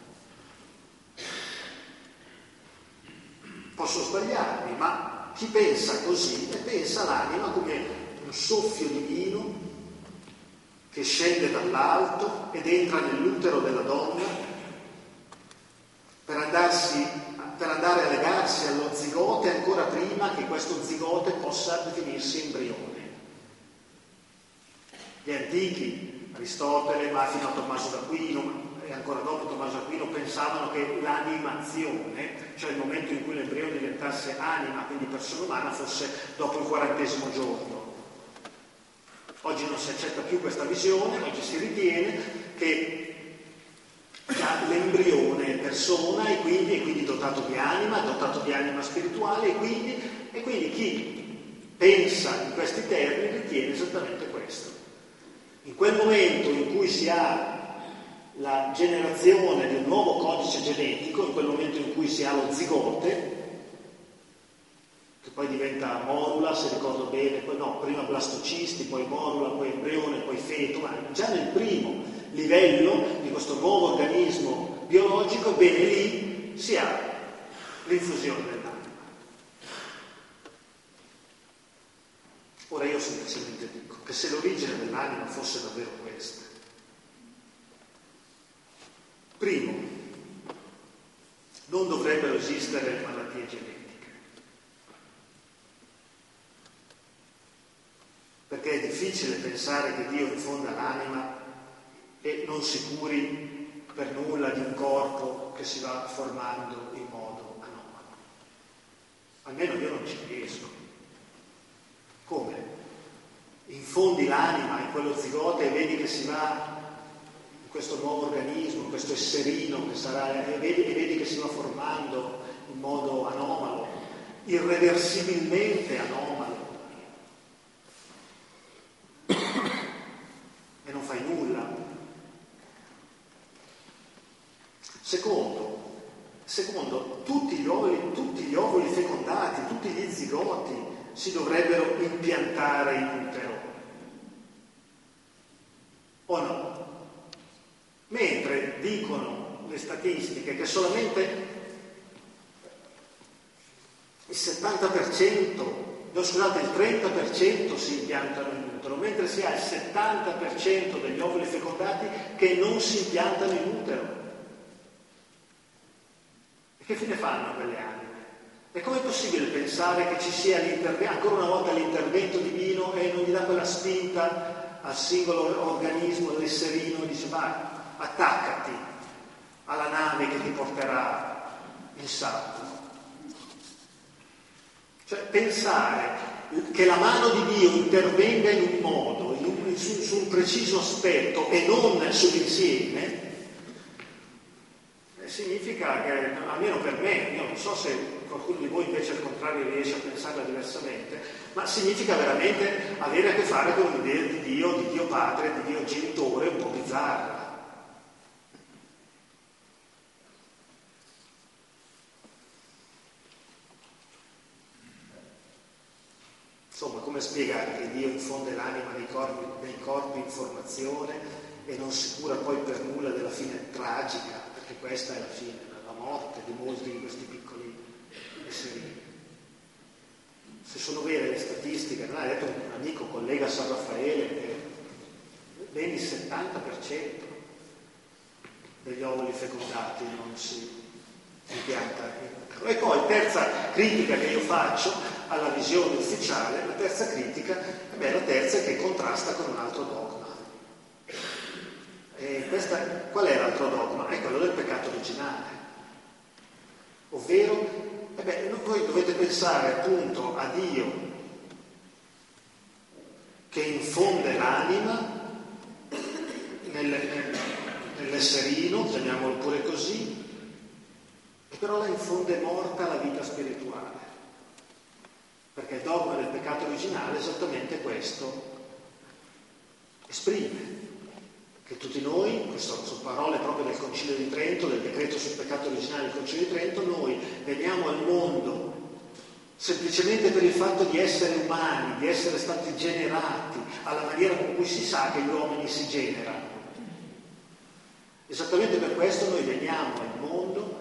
Posso sbagliarmi, ma chi pensa così e pensa l'anima come un soffio divino che scende dall'alto ed entra nell'utero della donna per, andarsi, per andare a legarsi allo zigote ancora prima che questo zigote possa definirsi embrione. Gli antichi, Aristotele, ma fino a Tommaso d'Aquino e ancora dopo Tommaso d'Aquino, pensavano che l'animazione, cioè il momento in cui l'embrione diventasse anima, quindi persona umana, fosse dopo il quarantesimo giorno. Oggi non si accetta più questa visione, oggi si ritiene che l'embrione è persona e quindi, e quindi dotato di anima, dotato di anima spirituale, e quindi, e quindi chi pensa in questi termini ritiene esattamente questo. In quel momento in cui si ha la generazione di un nuovo codice genetico, in quel momento in cui si ha lo zigote, che poi diventa morula, se ricordo bene, poi no, prima blastocisti, poi morula, poi embrione, poi feto, ma già nel primo livello di questo nuovo organismo biologico, bene lì si ha l'infusione dell'anima. Ora io semplicemente dico che se l'origine dell'anima fosse davvero questa, primo, non dovrebbero esistere malattie genetiche. Perché è difficile pensare che Dio infonda l'anima e non si curi per nulla di un corpo che si va formando in modo anomalo. Almeno io non ci riesco. Come? Infondi l'anima in quello zigote e vedi che si va in questo nuovo organismo, in questo esserino che sarà, e vedi, e vedi che si va formando in modo anomalo, irreversibilmente anomalo. E non fai nulla. Secondo, secondo tutti, gli ovuli, tutti gli ovuli fecondati, tutti gli zigoti si dovrebbero impiantare in utero. O no? Mentre dicono le statistiche che solamente il settanta per cento, no, scusate, il trenta per cento si impiantano in utero, mentre si ha il settanta per cento degli ovuli fecondati che non si impiantano in utero. E che fine fanno quelle anime? E com'è possibile pensare che ci sia l'intervento, ancora una volta l'intervento divino e non gli dà quella spinta al singolo organismo dell'esserino e dice vai, attaccati alla nave che ti porterà in salvo. Cioè pensare che la mano di Dio intervenga in un modo, in un, su, su un preciso aspetto e non sull'insieme, eh, significa che, almeno per me, io non so se qualcuno di voi invece al contrario riesce a pensarla diversamente, ma significa veramente avere a che fare con un'idea di Dio, di Dio Padre, di Dio Genitore un po' bizzarra. Insomma, come spiegare che Dio infonde l'anima nei corpi, nei corpi informazione e non si cura poi per nulla della fine tragica, perché questa è la fine, la morte di molti di questi piccoli esserini. Se sono vere le statistiche, non ha detto un amico, collega San Raffaele, che ben il settanta per cento degli ovuli fecondati non si impianta. E poi, terza critica che io faccio alla visione ufficiale, la terza critica, beh, la terza è che contrasta con un altro dogma. E questa, qual è l'altro dogma? È quello del peccato originale. Ovvero, eh beh, voi dovete pensare appunto a Dio che infonde l'anima nel, nel, nell'esserino, chiamiamolo pure così, e però la infonde morta alla vita spirituale. Perché il dogma del peccato originale è esattamente questo. Esprime che tutti noi, queste sono parole proprio del Concilio di Trento, del decreto sul peccato originale del Concilio di Trento, noi veniamo al mondo semplicemente per il fatto di essere umani, di essere stati generati alla maniera con cui si sa che gli uomini si generano. Esattamente per questo noi veniamo al mondo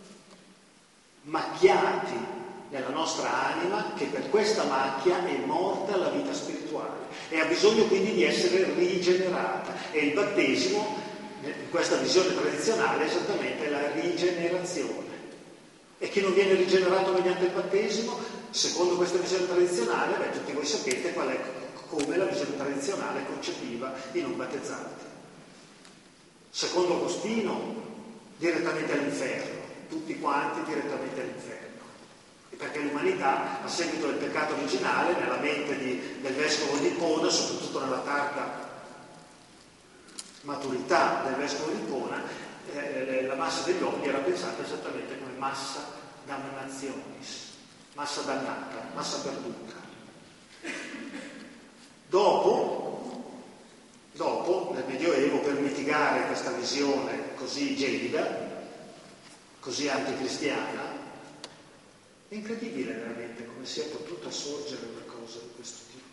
macchiati nella nostra anima, che per questa macchia è morta la vita spirituale e ha bisogno quindi di essere rigenerata. E il battesimo, in questa visione tradizionale, è esattamente la rigenerazione. E chi non viene rigenerato mediante il battesimo, secondo questa visione tradizionale, beh, tutti voi sapete qual è, come la visione tradizionale concepiva i non battezzati. Secondo Agostino, direttamente all'inferno, tutti quanti direttamente all'inferno. Perché l'umanità, a seguito del peccato originale, nella mente di, del vescovo di Ippona, soprattutto nella tarda maturità del vescovo di Ippona, eh, la massa degli uomini era pensata esattamente come massa damnazionis, massa dannata, massa perduta. Dopo, dopo, nel Medioevo, per mitigare questa visione così gelida, così anticristiana, è incredibile veramente come sia potuta sorgere una cosa di questo tipo.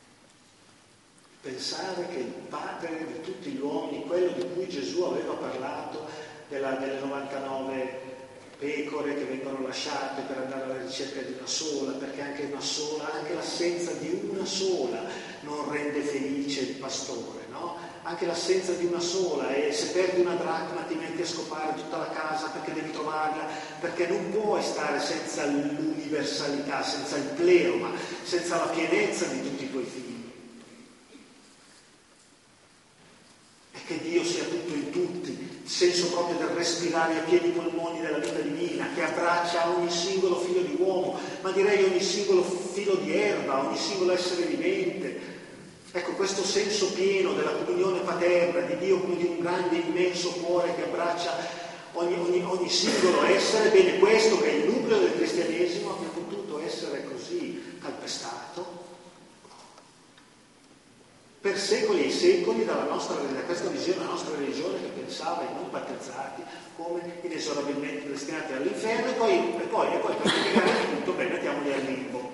Pensare che il padre di tutti gli uomini, quello di cui Gesù aveva parlato, della, delle novantanove pecore che vengono lasciate per andare alla ricerca di una sola, perché anche una sola, anche l'assenza di una sola non rende felice il pastore, no? Anche l'assenza di una sola, e se perdi una dracma ti metti a scopare tutta la casa perché devi trovarla, perché non puoi stare senza l'universalità, senza il pleroma, senza la pienezza di tutti i tuoi figli. E che Dio sia tutto in tutti, il senso proprio del respirare a pieni polmoni della vita divina, che abbraccia ogni singolo figlio di uomo, ma direi ogni singolo filo di erba, ogni singolo essere vivente. Ecco, questo senso pieno della comunione paterna di Dio come di un grande, immenso cuore che abbraccia ogni, ogni, ogni singolo essere, bene, questo che è il nucleo del cristianesimo abbia potuto essere così calpestato per secoli e secoli dalla nostra, da questa visione della nostra religione che pensava ai non battezzati come inesorabilmente destinati all'inferno, e poi, e poi, e poi per spiegare tutto, beh, mettiamoli al limbo.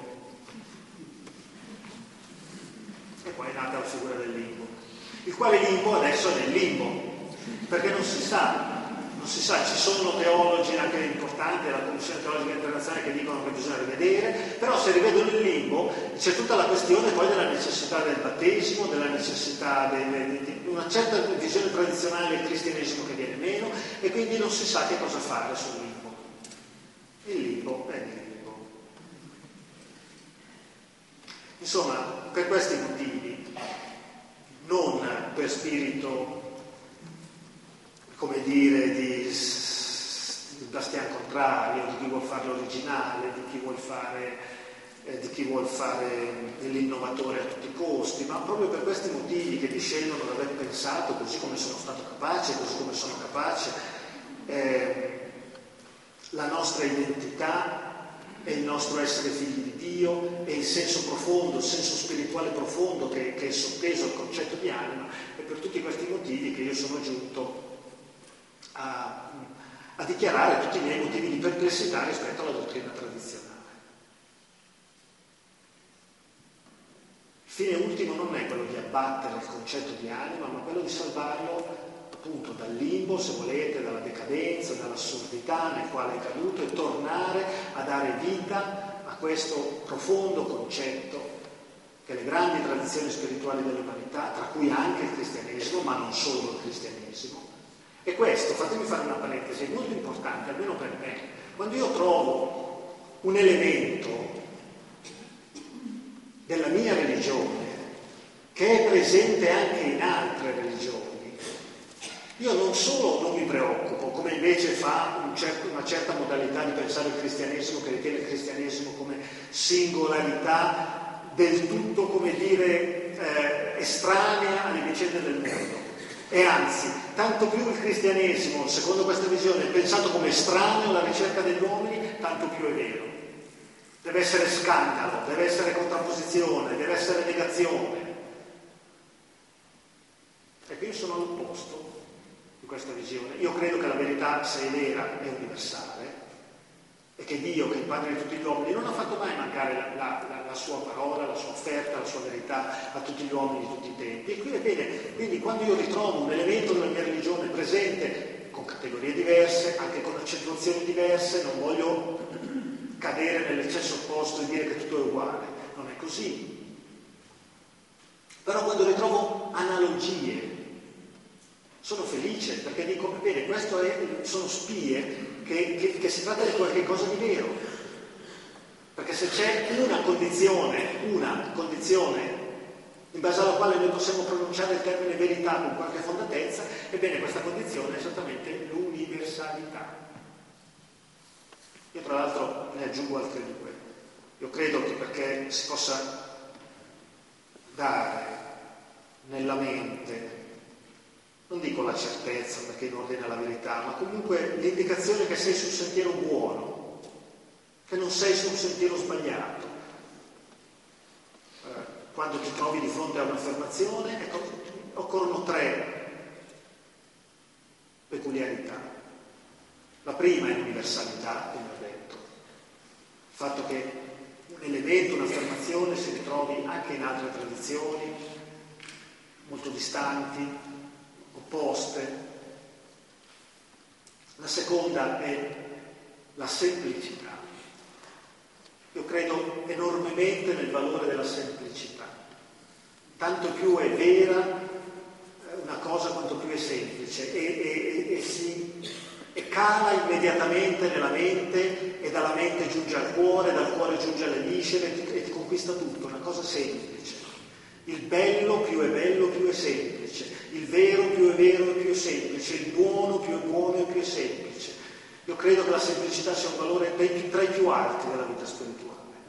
E poi è nata la figura del limbo, il quale limbo adesso è nel limbo, perché non si sa, non si sa, ci sono teologi anche importanti della Commissione Teologica Internazionale che dicono che bisogna rivedere, però se rivedono il limbo c'è tutta la questione poi della necessità del battesimo, della necessità di, di una certa visione tradizionale del cristianesimo che viene meno, e quindi non si sa che cosa fare sul limbo. Il limbo è il limbo. Insomma, per questi motivi, non per spirito come dire, di, di Bastian Contrario, di chi vuol fare l'originale, di chi vuol fare, eh, di chi vuol fare l'innovatore a tutti i costi, ma proprio per questi motivi che discendono dall'aver pensato, così come sono stato capace, così come sono capace, eh, la nostra identità e il nostro essere figli di Dio e il senso profondo, il senso spirituale profondo che, che è sotteso al concetto di anima, e per tutti questi motivi che io sono giunto a, a dichiarare tutti i miei motivi di perplessità rispetto alla dottrina tradizionale. Il fine ultimo non è quello di abbattere il concetto di anima, ma quello di salvarlo appunto dal limbo, se volete, dalla decadenza, dall'assurdità nel quale è caduto, e tornare a dare vita a questo profondo concetto che le grandi tradizioni spirituali dell'umanità, tra cui anche il cristianesimo, ma non solo il cristianesimo. E questo, fatemi fare una parentesi, è molto importante, almeno per me. Quando io trovo un elemento della mia religione che è presente anche in altre religioni, io non solo non mi preoccupo, come invece fa un certo, una certa modalità di pensare il cristianesimo, che ritiene il cristianesimo come singolarità del tutto, come dire, eh, estranea alle vicende del mondo. E anzi, tanto più il cristianesimo, secondo questa visione, è pensato come estraneo alla ricerca degli uomini, tanto più è vero. Deve essere scandalo, deve essere contrapposizione, deve essere negazione. Ecco, io sono all'opposto di questa visione. Io credo che la verità, se è vera, è universale, e che Dio, che è il Padre di tutti gli uomini, non ha fatto mai mancare la, la, la, la sua parola, la sua offerta, la sua verità a tutti gli uomini di tutti i tempi. E quindi, bene, quindi quando io ritrovo un elemento della mia religione presente, con categorie diverse, anche con accentuazioni diverse, non voglio cadere nell'eccesso opposto e dire che tutto è uguale, non è così. Però quando ritrovo analogie sono felice, perché dico, bene, questo è, sono spie che, che, che si tratta di qualche cosa di vero, perché se c'è una condizione, una condizione in base alla quale noi possiamo pronunciare il termine verità con qualche fondatezza, ebbene questa condizione è esattamente l'universalità. Io tra l'altro ne aggiungo altre due. Io credo che perché si possa dare nella mente, non dico la certezza perché in ordine alla verità, ma comunque l'indicazione che sei sul sentiero buono, che non sei sul sentiero sbagliato. Eh, quando ti trovi di fronte a un'affermazione, ecco, occorrono tre peculiarità. La prima è l'universalità, come ho detto, il fatto che un elemento, un'affermazione si ritrovi anche in altre tradizioni molto distanti, opposte. La seconda è la semplicità. Io credo enormemente nel valore della semplicità. Tanto più è vera una cosa quanto più è semplice e, e, e, si, e cala immediatamente nella mente, e dalla mente giunge al cuore, dal cuore giunge alle viscere e ti, e ti conquista tutto, una cosa semplice. Il bello più è bello più è semplice, il vero più è vero e più è semplice, il buono più è buono e più è semplice. Io credo che la semplicità sia un valore tra i più alti della vita spirituale.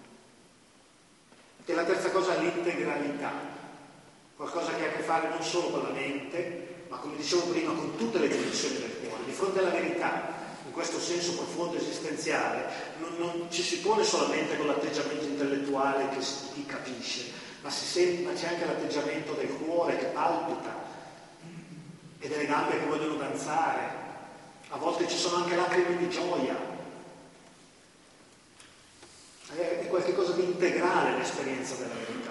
E la terza cosa è l'integralità, qualcosa che ha a che fare non solo con la mente, ma come dicevo prima con tutte le dimensioni del cuore. Di fronte alla verità, in questo senso profondo esistenziale, non, non ci si pone solamente con l'atteggiamento intellettuale che chi capisce, ma, si sente, ma c'è anche l'atteggiamento del cuore che palpita e delle gambe che vogliono danzare. A volte ci sono anche lacrime di gioia. È qualcosa di integrale l'esperienza della verità.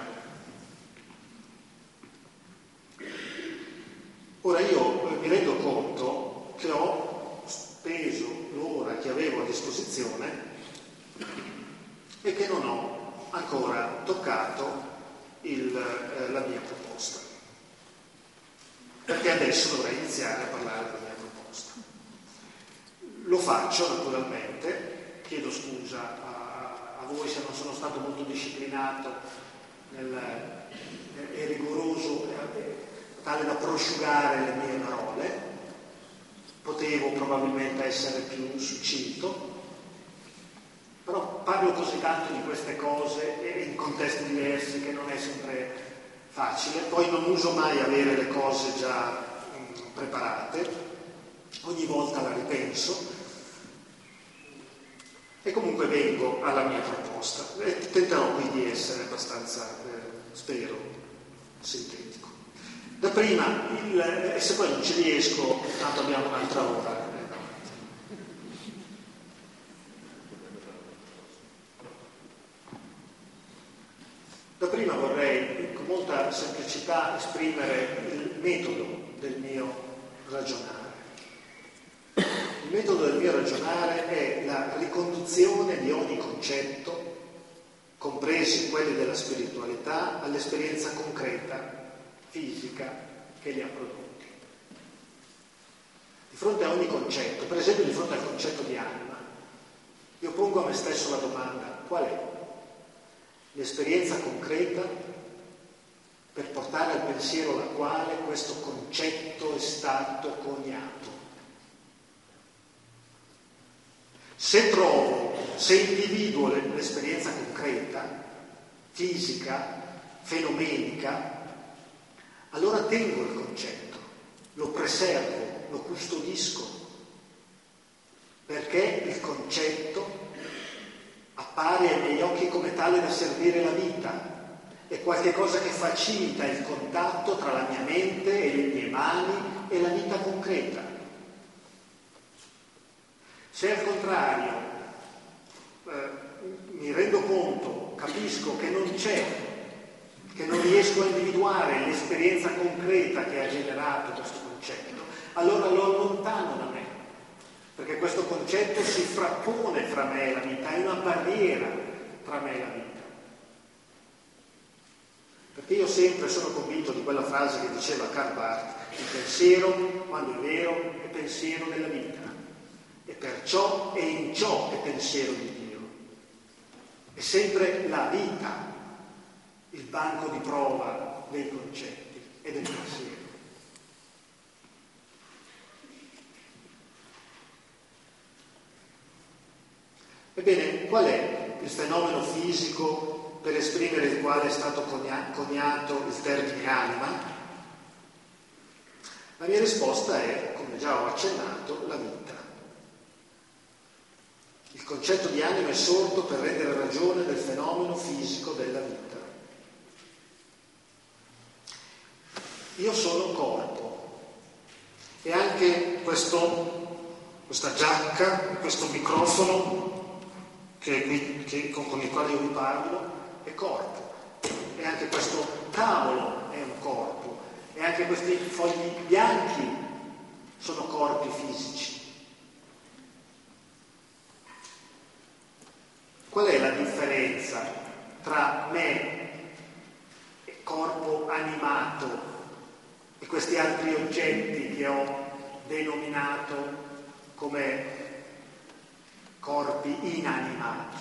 Ora io mi rendo conto che ho speso l'ora che avevo a disposizione e che non ho ancora toccato il, eh, la mia proposta, perché adesso dovrei iniziare a parlare della mia proposta. Lo faccio naturalmente, chiedo scusa a, a voi se non sono stato molto disciplinato nel, e rigoroso, eh, tale da prosciugare le mie parole, potevo probabilmente essere più succinto, però parlo così tanto di queste cose e in contesti diversi che non è sempre facile. Poi non uso mai avere le cose già mh, preparate, ogni volta la ripenso e comunque vengo alla mia proposta e tenterò quindi di essere abbastanza, eh, spero, sintetico. Da prima, il, e se poi non ci riesco, tanto abbiamo un'altra ora. Da prima vorrei con molta semplicità esprimere il metodo del mio ragionare. Il metodo del mio ragionare è la riconduzione di ogni concetto, compresi quelli della spiritualità, all'esperienza concreta, fisica, che li ha prodotti. Di fronte a ogni concetto, per esempio di fronte al concetto di anima, io pongo a me stesso la domanda: qual è l'esperienza concreta per portare al pensiero alla quale questo concetto è stato coniato? Se trovo, se individuo l'esperienza concreta, fisica, fenomenica, allora tengo il concetto, lo preservo, lo custodisco, perché il concetto appare ai miei occhi come tale da servire la vita, è qualche cosa che facilita il contatto tra la mia mente e le mie mani e la vita concreta. Se al contrario eh, mi rendo conto, capisco che non c'è, che non riesco a individuare l'esperienza concreta che ha generato questo concetto, allora lo allontano da me, perché questo concetto si frappone fra me e la vita, è una barriera tra me e la vita. Perché io sempre sono convinto di quella frase che diceva Karl Barth: il pensiero, quando è vero, è pensiero della vita, e perciò è in ciò è pensiero di Dio. È sempre la vita il banco di prova dei concetti e del pensiero. Ebbene, qual è il fenomeno fisico per esprimere il quale è stato coniato il termine anima? La mia risposta è, come già ho accennato, la vita. Il concetto di anima è sorto per rendere ragione del fenomeno fisico della vita. Io sono corpo e anche questo, questa giacca, questo microfono che, qui, che, con, con il quale io vi parlo è corpo, e anche questo tavolo è un corpo, e anche questi fogli bianchi sono corpi fisici. Qual è la differenza tra me, corpo animato, e questi altri oggetti che ho denominato come corpi inanimati?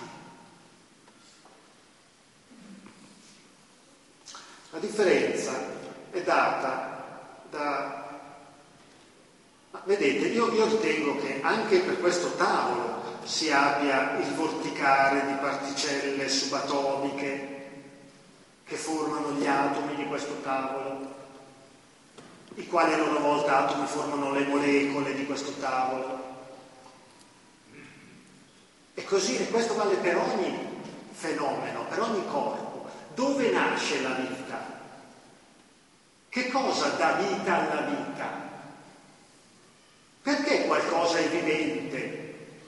La differenza è data da... Vedete, io, io ritengo che anche per questo tavolo si abbia il vorticare di particelle subatomiche che formano gli atomi di questo tavolo, i quali a loro volta atomi formano le molecole di questo tavolo. E così, e questo vale per ogni fenomeno, per ogni corpo. Dove nasce la vita? Che cosa dà vita alla vita? Perché qualcosa è vivente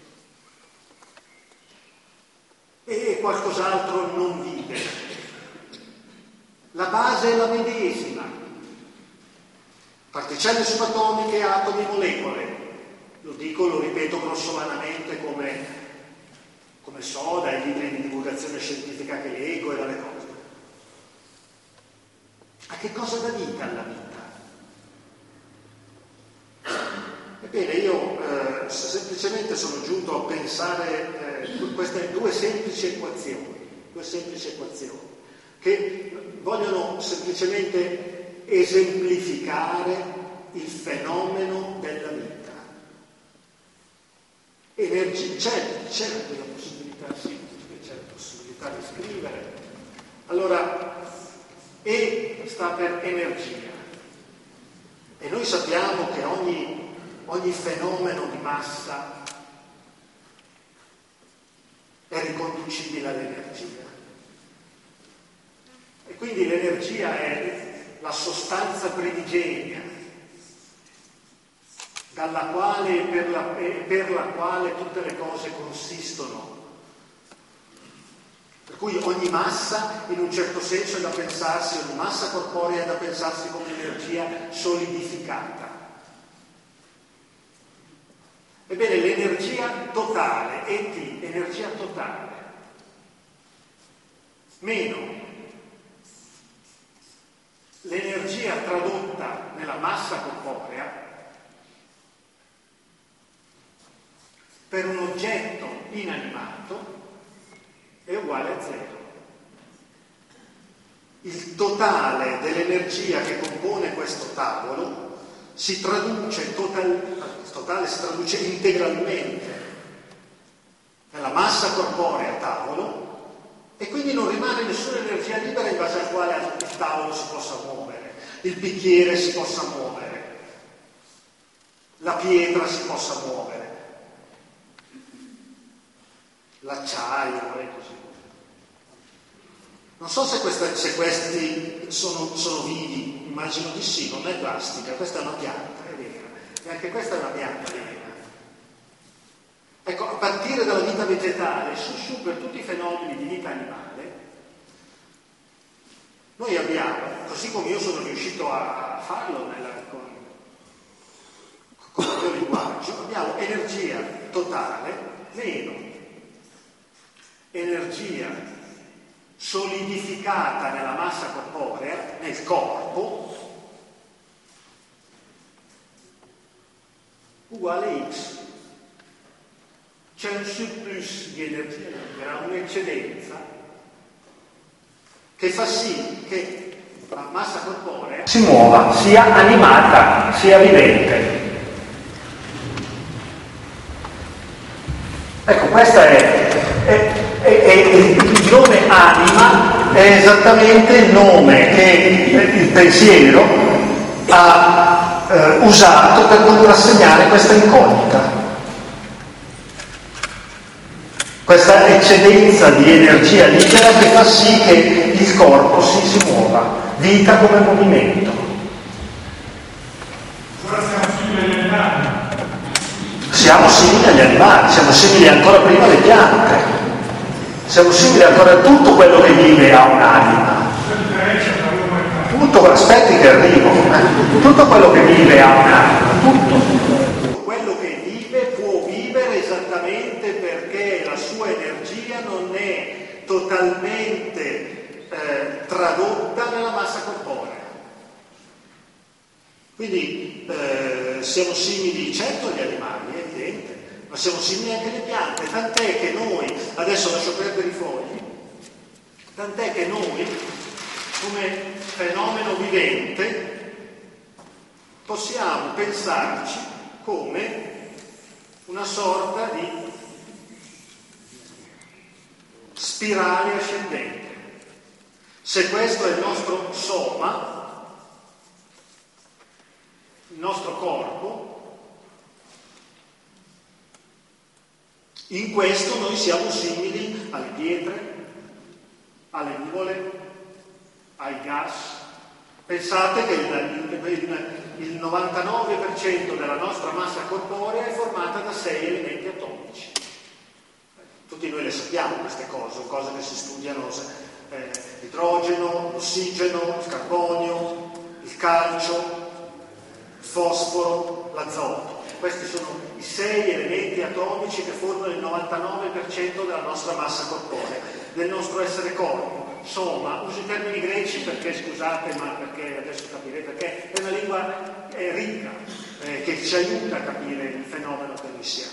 e qualcos'altro non vive? La base è la medesima. Particelle subatomiche, atomi, molecole. Lo dico, lo ripeto grossolanamente come, come so dai libri di divulgazione scientifica che leggo e dalle cose. A che cosa dà vita alla vita? Ebbene, io eh, semplicemente sono giunto a pensare eh, queste due semplici equazioni, due semplici equazioni, che vogliono semplicemente esemplificare il fenomeno della vita. energia, c'è, c'è quella possibilità, sì, c'è la possibilità di scrivere. Allora, E sta per energia. E noi sappiamo che ogni, ogni fenomeno di massa è riconducibile all'energia. E quindi l'energia è la sostanza primigenia dalla quale, per la, per la quale tutte le cose consistono. Per cui ogni massa, in un certo senso, è da pensarsi, ogni massa corporea è da pensarsi come energia solidificata. Ebbene, l'energia totale, E T, energia totale, meno l'energia tradotta nella massa corporea per un oggetto inanimato è uguale a zero. Il totale dell'energia che compone questo tavolo si traduce total, il totale si traduce integralmente nella massa corporea tavolo, e quindi non rimane nessuna energia libera in base al quale il tavolo si possa muovere, il bicchiere si possa muovere, la pietra si possa muovere, l'acciaio e così. Non so se, questa, se questi sono, sono vivi, immagino di sì, non è plastica, questa è una pianta, è vera, e anche questa è una pianta vera. Ecco, a partire dalla vita vegetale, su su per tutti i fenomeni di vita animale, noi abbiamo, così come io sono riuscito a farlo nella, con, con il mio linguaggio, abbiamo energia totale meno energia solidificata nella massa corporea, nel corpo, uguale X. C'è un surplus di energia libera, un'eccedenza che fa sì che la massa corporea si muova, sia animata, sia vivente. Ecco, questo è, è, è, è il nome anima, è esattamente il nome che il pensiero ha eh, usato per contrassegnare questa incognita. Questa eccedenza di energia libera che fa sì che il corpo si, si muova, vita come movimento. Ora siamo simili agli animali. Siamo simili agli animali, siamo simili ancora prima alle piante, siamo simili ancora a tutto quello che vive ha un'anima. Tutto, aspetti che arrivo, tutto quello che vive ha un'anima, tutto. Quello che vive può vivere esattamente perché la sua energia non è totalmente eh, tradotta nella massa corporea. Quindi eh, siamo simili certo agli animali, è evidente, ma siamo simili anche alle piante, tant'è che noi, adesso lascio perdere i fogli, tant'è che noi, come fenomeno vivente, possiamo pensarci come una sorta di spirale ascendente. Se questo è il nostro soma, il nostro corpo, in questo noi siamo simili alle pietre, alle nuvole, ai gas. Pensate che il, il, il novantanove per cento della nostra massa corporea è formata da sei elementi atomici. Tutti noi le sappiamo queste cose, sono cose che si studiano, eh, l'idrogeno, l'ossigeno, il carbonio, il calcio, il fosforo, l'azoto. Questi sono i sei elementi atomici che formano il novantanove per cento della nostra massa corporea, del nostro essere corpo. Insomma, uso i termini greci perché, scusate, ma perché adesso capirete perché, è una lingua eh, ricca, eh, che ci aiuta a capire il fenomeno che noi siamo.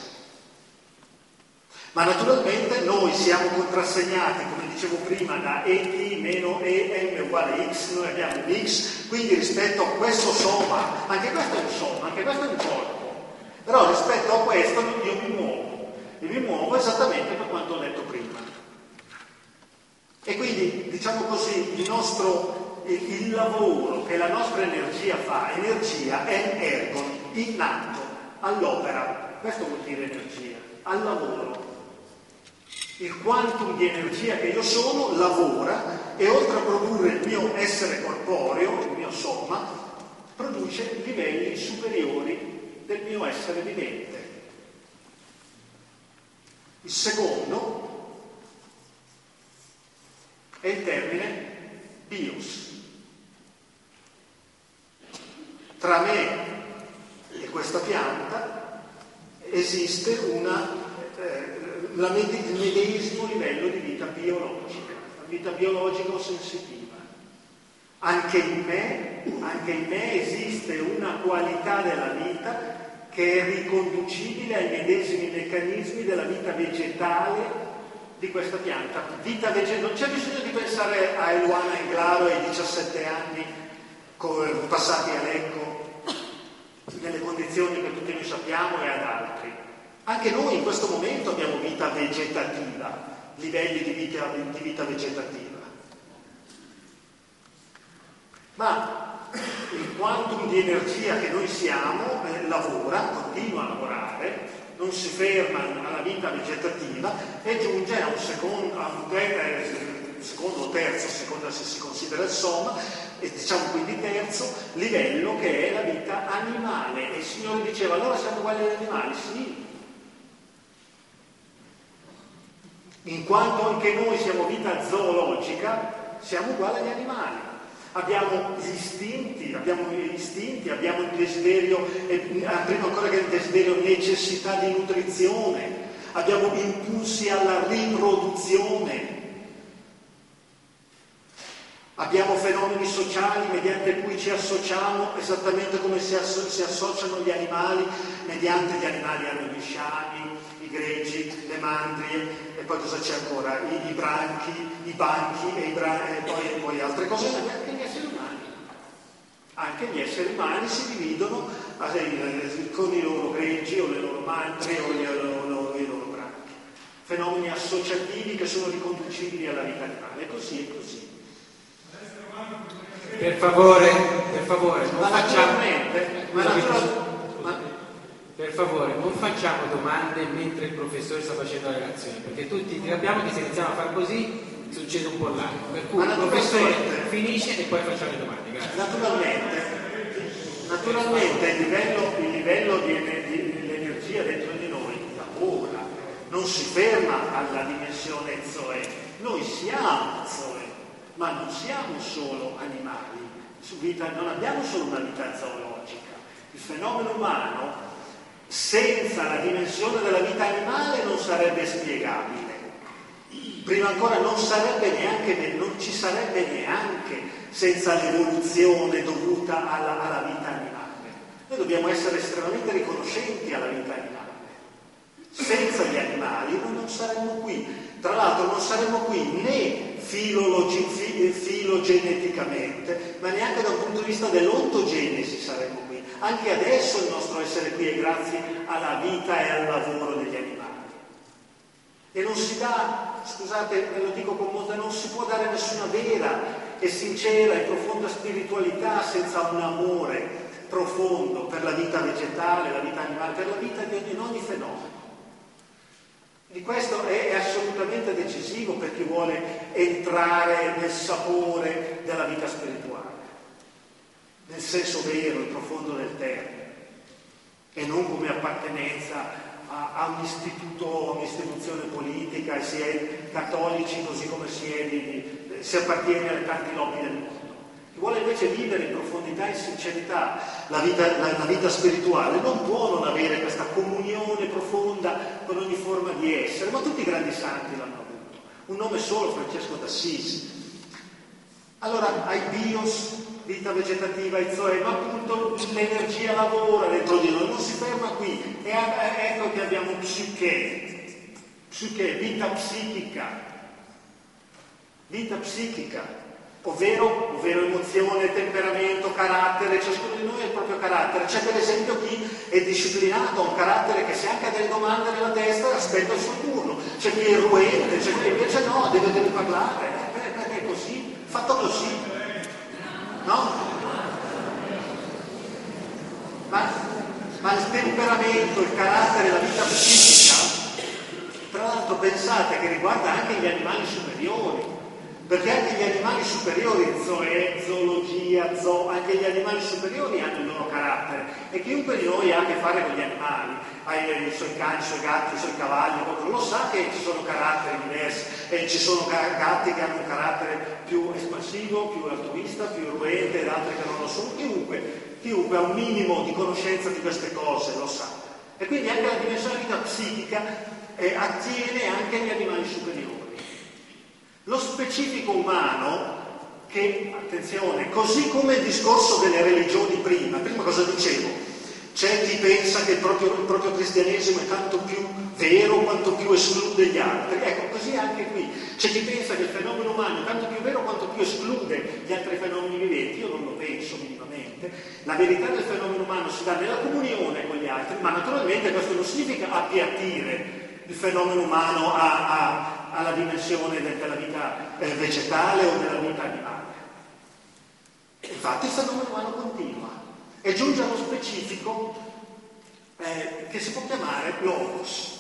Ma naturalmente noi siamo contrassegnati, come dicevo prima, da E T meno E M uguale X, noi abbiamo un X, quindi rispetto a questo soma, anche questo è un soma, anche questo è un corpo, però rispetto a questo io mi muovo. e mi muovo esattamente per quanto ho detto prima. E quindi, diciamo così, il nostro il, il lavoro che la nostra energia fa, energia è ergon, innato, all'opera. Questo vuol dire energia, al lavoro. Il quantum di energia che io sono lavora e oltre a produrre il mio essere corporeo, il mio soma, produce livelli superiori del mio essere vivente. Il secondo è il termine bios. Tra me e questa pianta esiste una La med- il medesimo livello di vita biologica, la vita biologica o sensitiva. Anche in me, anche in me esiste una qualità della vita che è riconducibile ai medesimi meccanismi della vita vegetale di questa pianta. Vita vegetale, non c'è bisogno di pensare a Eluana Englaro ai diciassette anni passati a Lecco, nelle condizioni che tutti noi sappiamo, e ad altri. Anche noi in questo momento abbiamo vita vegetativa, livelli di vita, di vita vegetativa. Ma il quantum di energia che noi siamo eh, lavora, continua a lavorare, non si ferma alla vita vegetativa e giunge a un secondo, a un eh, secondo o terzo, secondo se si considera il soma, e diciamo quindi terzo livello, che è la vita animale. E il Signore diceva: allora siamo uguali agli animali? Sì. In quanto anche noi siamo vita zoologica, siamo uguali agli animali. Abbiamo gli istinti, abbiamo gli istinti, abbiamo il desiderio, eh, prima ancora che il desiderio, necessità di nutrizione, abbiamo impulsi alla riproduzione, abbiamo fenomeni sociali mediante cui ci associamo, esattamente come si, asso- si associano gli animali, mediante gli animali hanno gli sciami, i greggi, le mandrie, e poi cosa c'è ancora? I, i branchi, i banchi e, i bra- e, poi, e poi altre cose, ma anche gli esseri umani. Anche gli esseri umani si dividono eh, con i loro greggi o le loro mandrie o, le, o, o, o i loro branchi. Fenomeni associativi che sono riconducibili alla vita animale. E così e così. Per favore, per favore, non ma facciamo... naturalmente, ma naturalmente Per favore, non facciamo domande mentre il professore sta facendo la relazione, perché tutti sappiamo che se iniziamo a fare così succede un po' l'anno. Per cui il professore finisce e poi facciamo le domande. Grazie. Naturalmente, naturalmente il livello, il livello di, di, dell'energia dentro di noi lavora, non si ferma alla dimensione Zoe. Noi siamo Zoe, ma non siamo solo animali, su vita, non abbiamo solo una vita zoologica. Il fenomeno umano senza la dimensione della vita animale non sarebbe spiegabile. Prima ancora non sarebbe neanche, non ci sarebbe neanche senza l'evoluzione dovuta alla, alla vita animale. Noi dobbiamo essere estremamente riconoscenti alla vita animale. Senza gli animali noi non saremmo qui. Tra l'altro non saremmo qui né filologi, fi, filogeneticamente, ma neanche dal punto di vista dell'ontogenesi saremmo qui. Anche adesso il nostro essere qui è grazie alla vita e al lavoro degli animali. E non si dà, scusate, ve lo dico con molta, non si può dare nessuna vera e sincera e profonda spiritualità senza un amore profondo per la vita vegetale, la vita animale, per la vita di ogni, in ogni fenomeno. E questo è, è assolutamente decisivo per chi vuole entrare nel sapore della vita spirituale, nel senso vero e profondo del termine, e non come appartenenza a, a un istituto, a un'istituzione politica, e si è cattolici così come si è, di, di, si appartiene alle tanti lobby del mondo. Chi vuole invece vivere in profondità e in sincerità la vita, la, la vita spirituale non può non avere questa comunione profonda con ogni forma di essere, ma tutti i grandi santi l'hanno avuto. Un nome solo, Francesco d'Assisi. Allora, ai bios, vita vegetativa, ai zoe, ma appunto l'energia lavora dentro di noi, non si ferma qui. E ecco che abbiamo psiche, psiche, vita psichica, vita psichica. ovvero, ovvero emozione, temperamento, carattere. Ciascuno di noi ha il proprio carattere. C'è per esempio chi è disciplinato, ha un carattere che se anche ha delle domande nella testa aspetta il suo turno, c'è chi è irruente, c'è chi invece no, deve, deve parlare, eh, è così, fatto così, no? Ma, ma il temperamento, il carattere, la vita psichica, tra l'altro pensate che riguarda anche gli animali superiori, perché anche gli animali superiori, zoe, zoologia, zoo, anche gli animali superiori hanno il loro carattere, e chiunque di noi ha a che fare con gli animali, ha i suoi cani, i suoi gatti, i suoi cavalli, non lo sa che ci sono caratteri diversi, e ci sono gatti che hanno un carattere più espansivo, più altruista, più irruente, ed altri che non lo sono. Chiunque, chiunque ha un minimo di conoscenza di queste cose lo sa. E quindi anche la dimensione vita psichica eh, attiene anche agli animali superiori. Lo specifico umano, che, attenzione, così come il discorso delle religioni prima, prima cosa dicevo? C'è chi pensa che il proprio, il proprio cristianesimo è tanto più vero quanto più esclude gli altri. Ecco, così anche qui. C'è chi pensa che il fenomeno umano è tanto più vero quanto più esclude gli altri fenomeni viventi. Io non lo penso minimamente. La verità del fenomeno umano si dà nella comunione con gli altri, ma naturalmente questo non significa appiattire il fenomeno umano a, a, alla dimensione de, della vita eh, vegetale o della vita animale. Infatti il fenomeno umano continua e giunge allo specifico eh, che si può chiamare logos.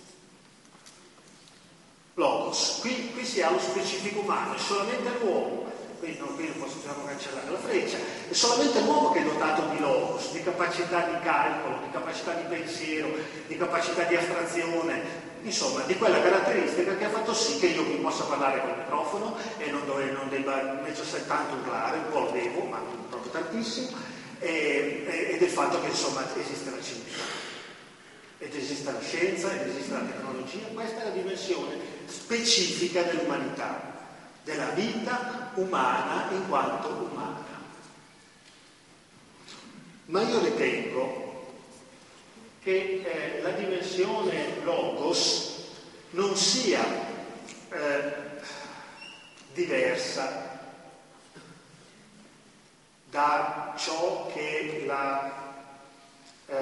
Logos. Qui, qui si ha lo specifico umano, è solamente l'uomo. Qui non, qui non possiamo cancellare la freccia, è solamente l'uomo che è dotato di logos, di capacità di calcolo, di capacità di pensiero, di capacità di astrazione, insomma di quella caratteristica che ha fatto sì che io qui possa parlare col microfono e non, dove, non debba necessariamente tanto urlare, un po' lo devo, ma non proprio tantissimo, e, e, e del fatto che insomma esiste la civiltà, ed esiste la scienza, ed esiste la tecnologia. Questa è la dimensione specifica dell'umanità, della vita umana in quanto umana. Ma io ritengo che eh, la dimensione logos non sia eh, diversa da ciò che la, eh,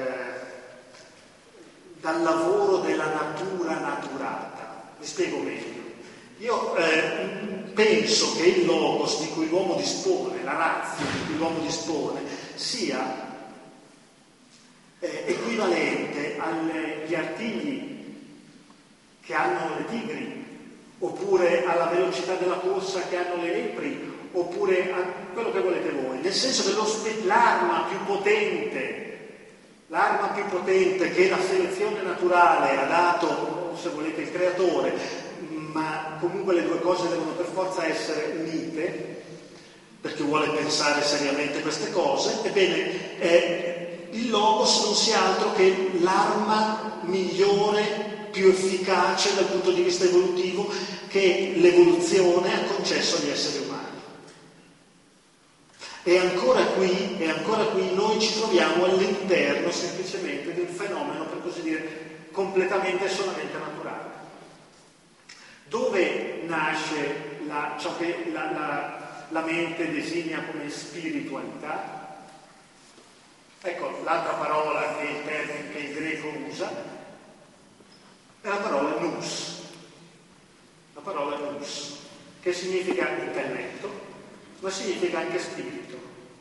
dal lavoro della natura naturata. Mi spiego meglio. Io eh, penso che il logos di cui l'uomo dispone, la razza di cui l'uomo dispone, sia eh, equivalente agli artigli che hanno le tigri, oppure alla velocità della corsa che hanno le lepri, oppure a quello che volete voi, nel senso che lo spe- l'arma più potente, l'arma più potente che la selezione naturale ha dato, se volete, il creatore, ma comunque le due cose devono per forza essere unite, perché vuole pensare seriamente queste cose. Ebbene, eh, il logos non sia altro che l'arma migliore, più efficace dal punto di vista evolutivo che l'evoluzione ha concesso agli esseri umani. E ancora qui, e ancora qui noi ci troviamo all'interno semplicemente di un fenomeno, per così dire, completamente e solamente naturale. Dove nasce la, ciò che la, la, la mente designa come spiritualità? Ecco, l'altra parola che il termine che il greco usa è la parola nous. La parola nous, che significa intelletto, ma significa anche spirito.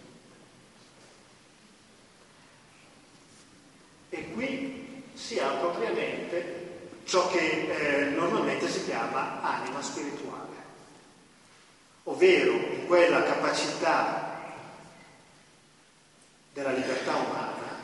E qui si ha propriamente ciò che eh, normalmente si chiama anima spirituale, ovvero in quella capacità della libertà umana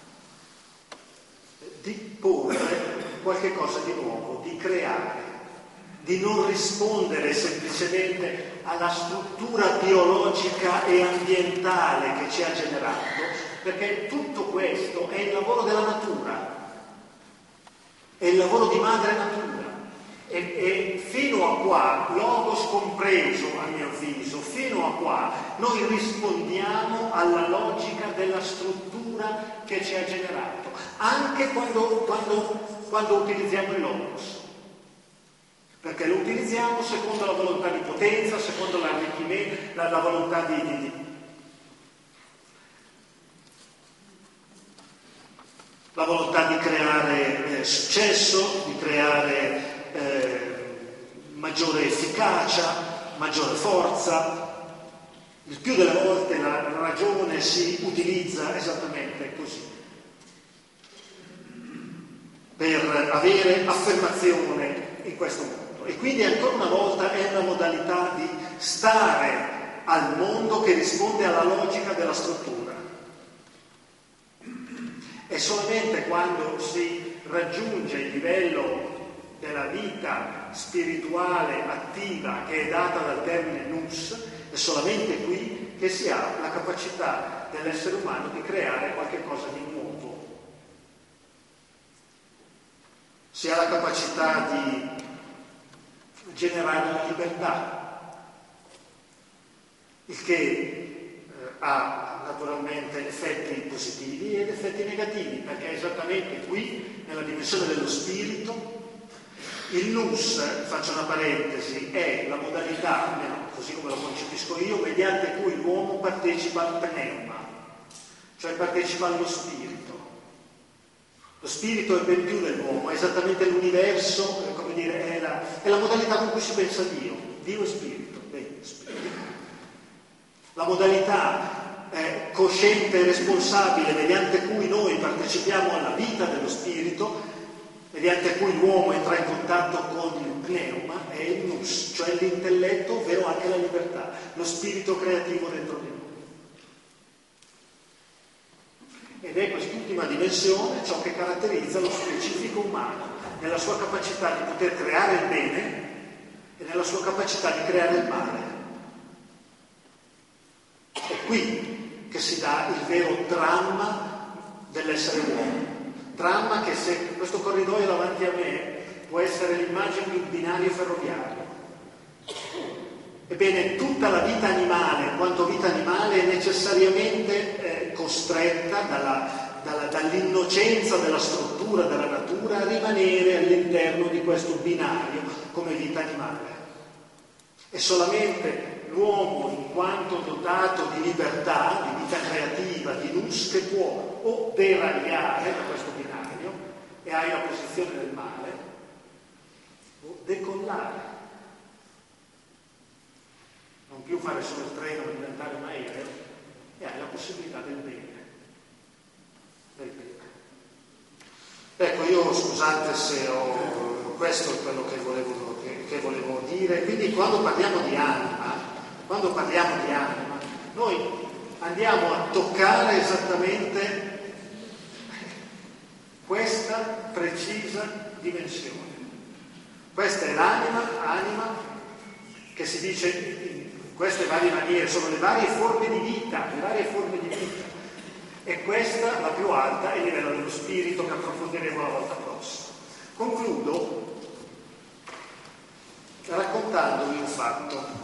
di porre qualche cosa di nuovo, di creare, di non rispondere semplicemente alla struttura biologica e ambientale che ci ha generato, perché tutto questo è il lavoro della natura. È il lavoro di madre natura e, e fino a qua, logos compreso a mio avviso, fino a qua noi rispondiamo alla logica della struttura che ci ha generato, anche quando, quando, quando utilizziamo il logos. perché lo utilizziamo secondo la volontà di potenza, secondo l'arricchimento, la, la volontà di, di, di la volontà di creare eh, successo, di creare eh, maggiore efficacia, maggiore forza. Il più delle volte la, la ragione si utilizza esattamente così, per avere affermazione in questo mondo. E quindi ancora una volta è una modalità di stare al mondo che risponde alla logica della struttura. È solamente quando si raggiunge il livello della vita spirituale attiva che è data dal termine nous, è solamente qui che si ha la capacità dell'essere umano di creare qualche cosa di nuovo. Si ha la capacità di generare la libertà, il che eh, ha naturalmente effetti positivi ed effetti negativi, perché è esattamente qui, nella dimensione dello spirito, il nous, faccio una parentesi, è la modalità, almeno così come lo concepisco io, mediante cui l'uomo partecipa al pneuma, cioè partecipa allo spirito. Lo spirito è ben più dell'uomo, è esattamente l'universo, come dire, è la, è la modalità con cui si pensa a Dio. Dio è spirito, bene, spirito. La modalità eh, cosciente e responsabile mediante cui noi partecipiamo alla vita dello spirito, mediante cui l'uomo entra in contatto con il pneuma, è il nous, cioè l'intelletto, ovvero anche la libertà, lo spirito creativo dentro di noi. Ed è quest'ultima dimensione ciò che caratterizza lo specifico umano, nella sua capacità di poter creare il bene e nella sua capacità di creare il male. È qui che si dà il vero dramma dell'essere uomo. Dramma che, se questo corridoio davanti a me può essere l'immagine di un binario ferroviario. Ebbene, tutta la vita animale, in quanto vita animale, è necessariamente eh, costretta dalla, dalla, dall'innocenza della struttura della natura a rimanere all'interno di questo binario come vita animale. È solamente l'uomo, in quanto dotato di libertà, di vita creativa, di nous, che può o deragliare da questo binario e hai la posizione del male, o decollare. Non più fare solo il treno, ma diventare un aereo, e hai la possibilità del bene. Del bene. Ecco, io scusate se ho... questo è quello che volevo, che, che volevo dire. Quindi quando parliamo di anima, quando parliamo di anima, noi andiamo a toccare esattamente questa precisa dimensione. Questa è l'anima, anima, che si dice in queste varie maniere, sono le varie forme di vita, le varie forme di vita. E questa, la più alta, è il livello dello spirito, che approfondiremo la volta prossima. Concludo raccontandovi un fatto.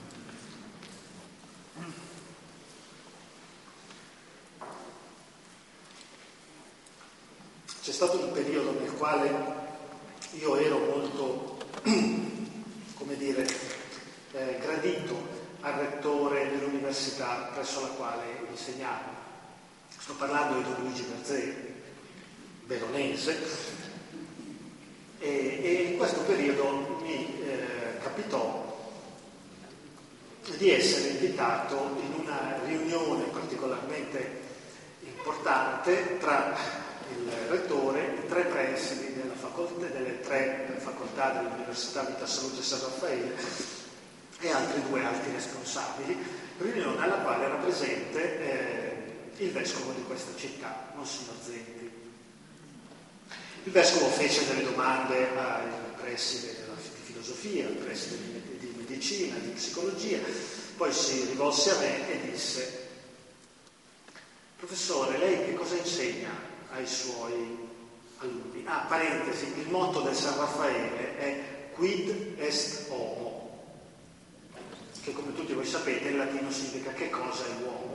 C'è stato un periodo nel quale io ero molto, come dire, eh, gradito al rettore dell'università presso la quale insegnavo. Sto parlando di Don Luigi Berzeri, veronese, e, e in questo periodo mi eh, capitò di essere invitato in una riunione particolarmente importante tra il rettore, i tre presidi della facoltà, delle tre facoltà dell'Università Vita Salute San Raffaele e altri due alti responsabili, riunione alla quale era presente eh, il vescovo di questa città, Monsignor Zenti. Il vescovo fece delle domande ai presidi della, di filosofia, ai presidi di, di medicina, di psicologia, poi si rivolse a me e disse: professore, lei che cosa insegna ai suoi alunni? Ah, parentesi, il motto del San Raffaele è quid est homo, che come tutti voi sapete in latino significa che cosa è l'uomo.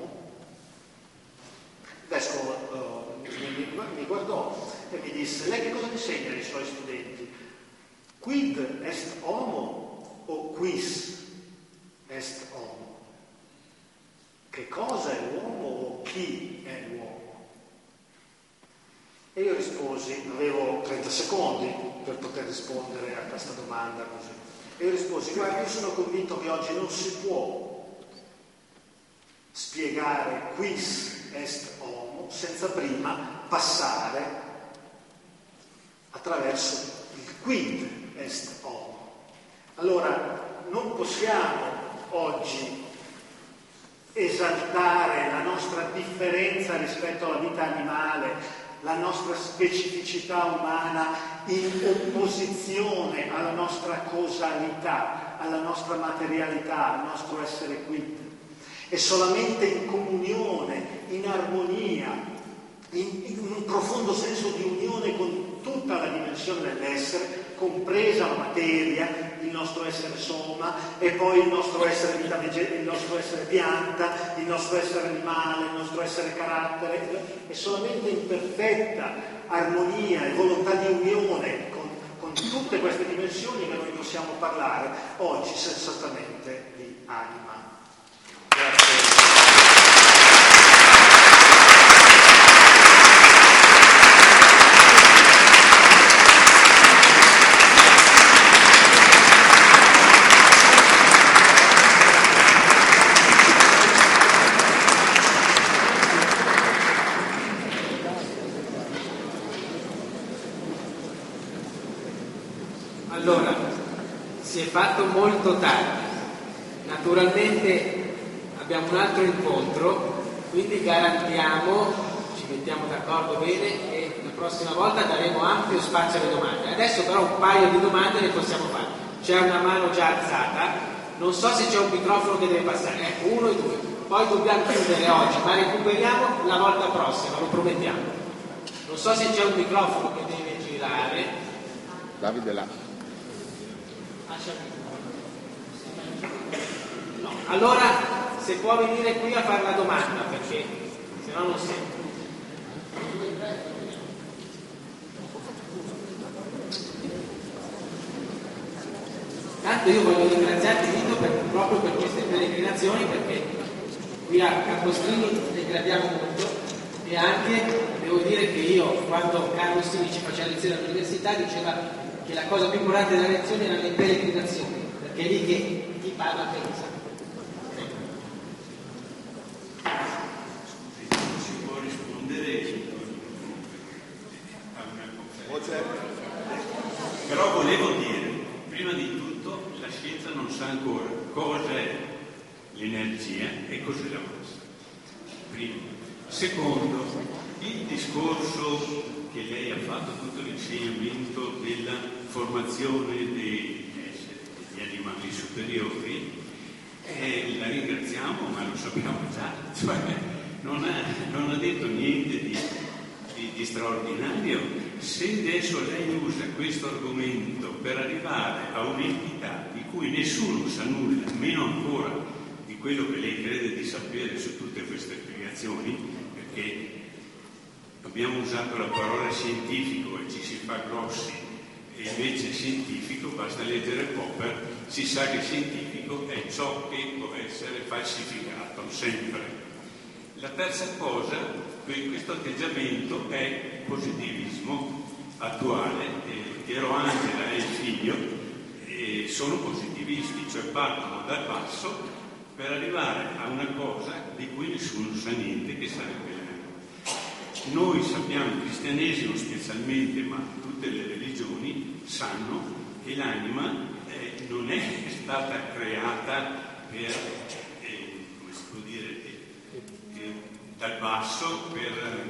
Il vescovo uh, mi, mi guardò e mi disse: lei che cosa insegna ai suoi studenti? Quid est homo o quis est homo? Che cosa è l'uomo o chi è l'uomo? E io risposi, avevo trenta secondi per poter rispondere a questa domanda così. E io risposi, guarda, io sono convinto che oggi non si può spiegare quis est homo senza prima passare attraverso il quid est homo. Allora, non possiamo oggi esaltare la nostra differenza rispetto alla vita animale, la nostra specificità umana in opposizione alla nostra causalità, alla nostra materialità, al nostro essere quid. È solamente in comunione, in armonia, in, in un profondo senso di unione con tutta la dimensione dell'essere, compresa la materia, il nostro essere soma, e poi il nostro essere vita vege- il nostro essere pianta, il nostro essere animale, il nostro essere carattere. È solamente in perfetta armonia e volontà di unione con, con tutte queste dimensioni che noi possiamo parlare oggi sensatamente di anima. Grazie. Allora, si è fatto molto tardi, naturalmente abbiamo un altro incontro, quindi garantiamo, ci mettiamo d'accordo bene e la prossima volta daremo ampio spazio alle domande. Adesso però un paio di domande le possiamo fare. C'è una mano già alzata, non so se c'è un microfono che deve passare, ecco, uno e due, poi dobbiamo chiudere oggi, ma recuperiamo la volta prossima, lo promettiamo. Non so se c'è un microfono che deve girare. Davide là. No. Allora, se può venire qui a fare la domanda, perché se no non sento. Tanto io voglio ringraziarti Vito per, proprio per queste peregrinazioni, perché qui a Capostrini le gradiamo molto, e anche devo dire che io, quando Carlo Stini ci faceva lezione all'università, diceva che la cosa più importante della lezione erano le peregrinazioni, perché è lì che chi parla pensa. Si può rispondere a una conferenza. Però volevo dire, prima di tutto, la scienza non sa ancora cos'è l'energia e cos'è la massa. Primo. Secondo, il discorso che lei ha fatto, tutto l'insegnamento della formazione dei, degli animali superiori, eh, la ringraziamo, ma lo sappiamo già, cioè, non, ha, non ha detto niente di, di, di straordinario. Se adesso lei usa questo argomento per arrivare a un'entità di cui nessuno sa nulla, meno ancora di quello che lei crede di sapere su tutte queste spiegazioni, perché abbiamo usato la parola scientifico e ci si fa grossi, e invece scientifico basta leggere Popper, si sa che scientifico è ciò che può essere falsificato sempre. La terza cosa, questo atteggiamento è positivismo attuale. eh, Piero Angela e il figlio eh, sono positivisti, cioè partono dal basso per arrivare a una cosa di cui nessuno sa niente, che sarebbe l'anima. Noi sappiamo, il cristianesimo specialmente, ma tutte le religioni sanno che l'anima eh, non è stata creata per, eh, come si può dire, eh, eh, dal basso per,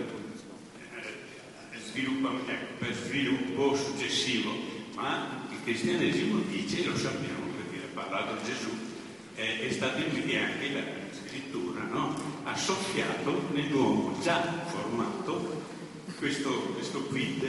eh, sviluppo, ecco, per sviluppo successivo, ma il cristianesimo dice, lo sappiamo perché ha parlato Gesù, eh, è stato e anche la scrittura, no? Ha soffiato nell'uomo già formato questo, questo quid.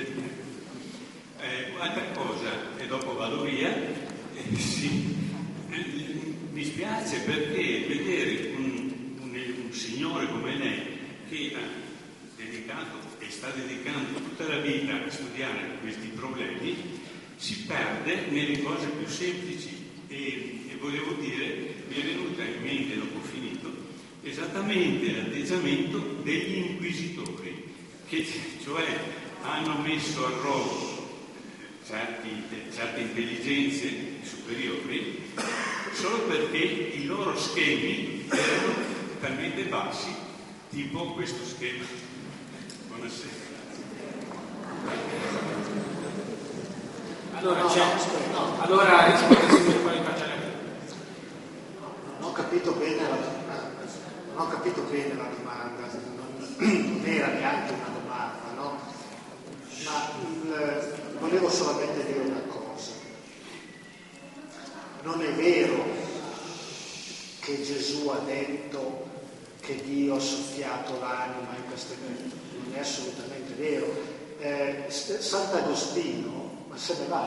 Eh, altra cosa, e dopo vado via, eh, sì, eh, mi spiace perché vedere un, un, un signore come lei che ha dedicato e sta dedicando tutta la vita a studiare questi problemi si perde nelle cose più semplici e, e volevo dire, mi è venuta in mente, dopo finito, esattamente l'atteggiamento degli inquisitori, che cioè hanno messo a rogo certi, certe intelligenze superiori solo perché i loro schemi erano talmente bassi, tipo questo schema. Buonasera. Allora, No, c'è, no, no. allora rispondi subito e poi facciamo. Non ho capito bene la, non ho capito bene la domanda, non, non era neanche una domanda, no? Ma il, volevo solamente dire una cosa. Non è vero che Gesù ha detto che Dio ha soffiato l'anima in queste cose, non è assolutamente vero. Eh, Sant'Agostino, ma se ne va,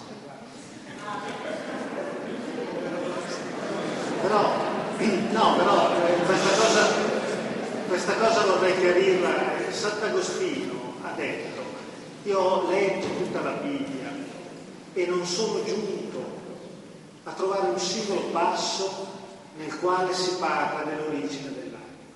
però, no, però eh, questa cosa, questa cosa vorrei chiarirla. Sant'Agostino ha detto: io ho letto tutta la Bibbia e non sono giunto a trovare un singolo passo nel quale si parla dell'origine dell'anima.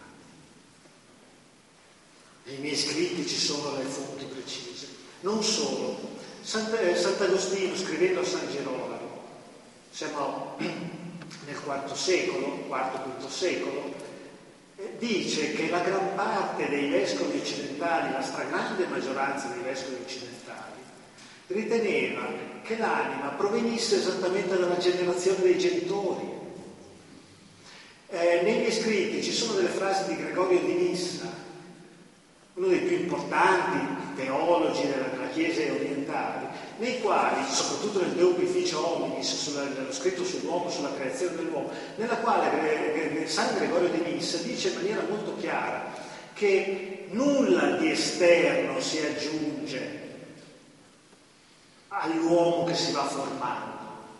Nei miei scritti ci sono le fonti precise. Non solo. Sant'Agostino, scrivendo a San Gerolamo, siamo nel quarto secolo, quarto quinto secolo, dice che la gran parte dei vescovi occidentali, la stragrande maggioranza dei vescovi occidentali, riteneva che l'anima provenisse esattamente dalla generazione dei genitori. Eh, nei miei scritti ci sono delle frasi di Gregorio di Nissa, uno dei più importanti teologi della, della Chiesa orientale, nei quali, soprattutto nel De Opificio Hominis, sullo scritto sull'uomo, sulla creazione dell'uomo, nella quale San Gregorio di Nissa dice in maniera molto chiara che nulla di esterno si aggiunge all'uomo che si va formando.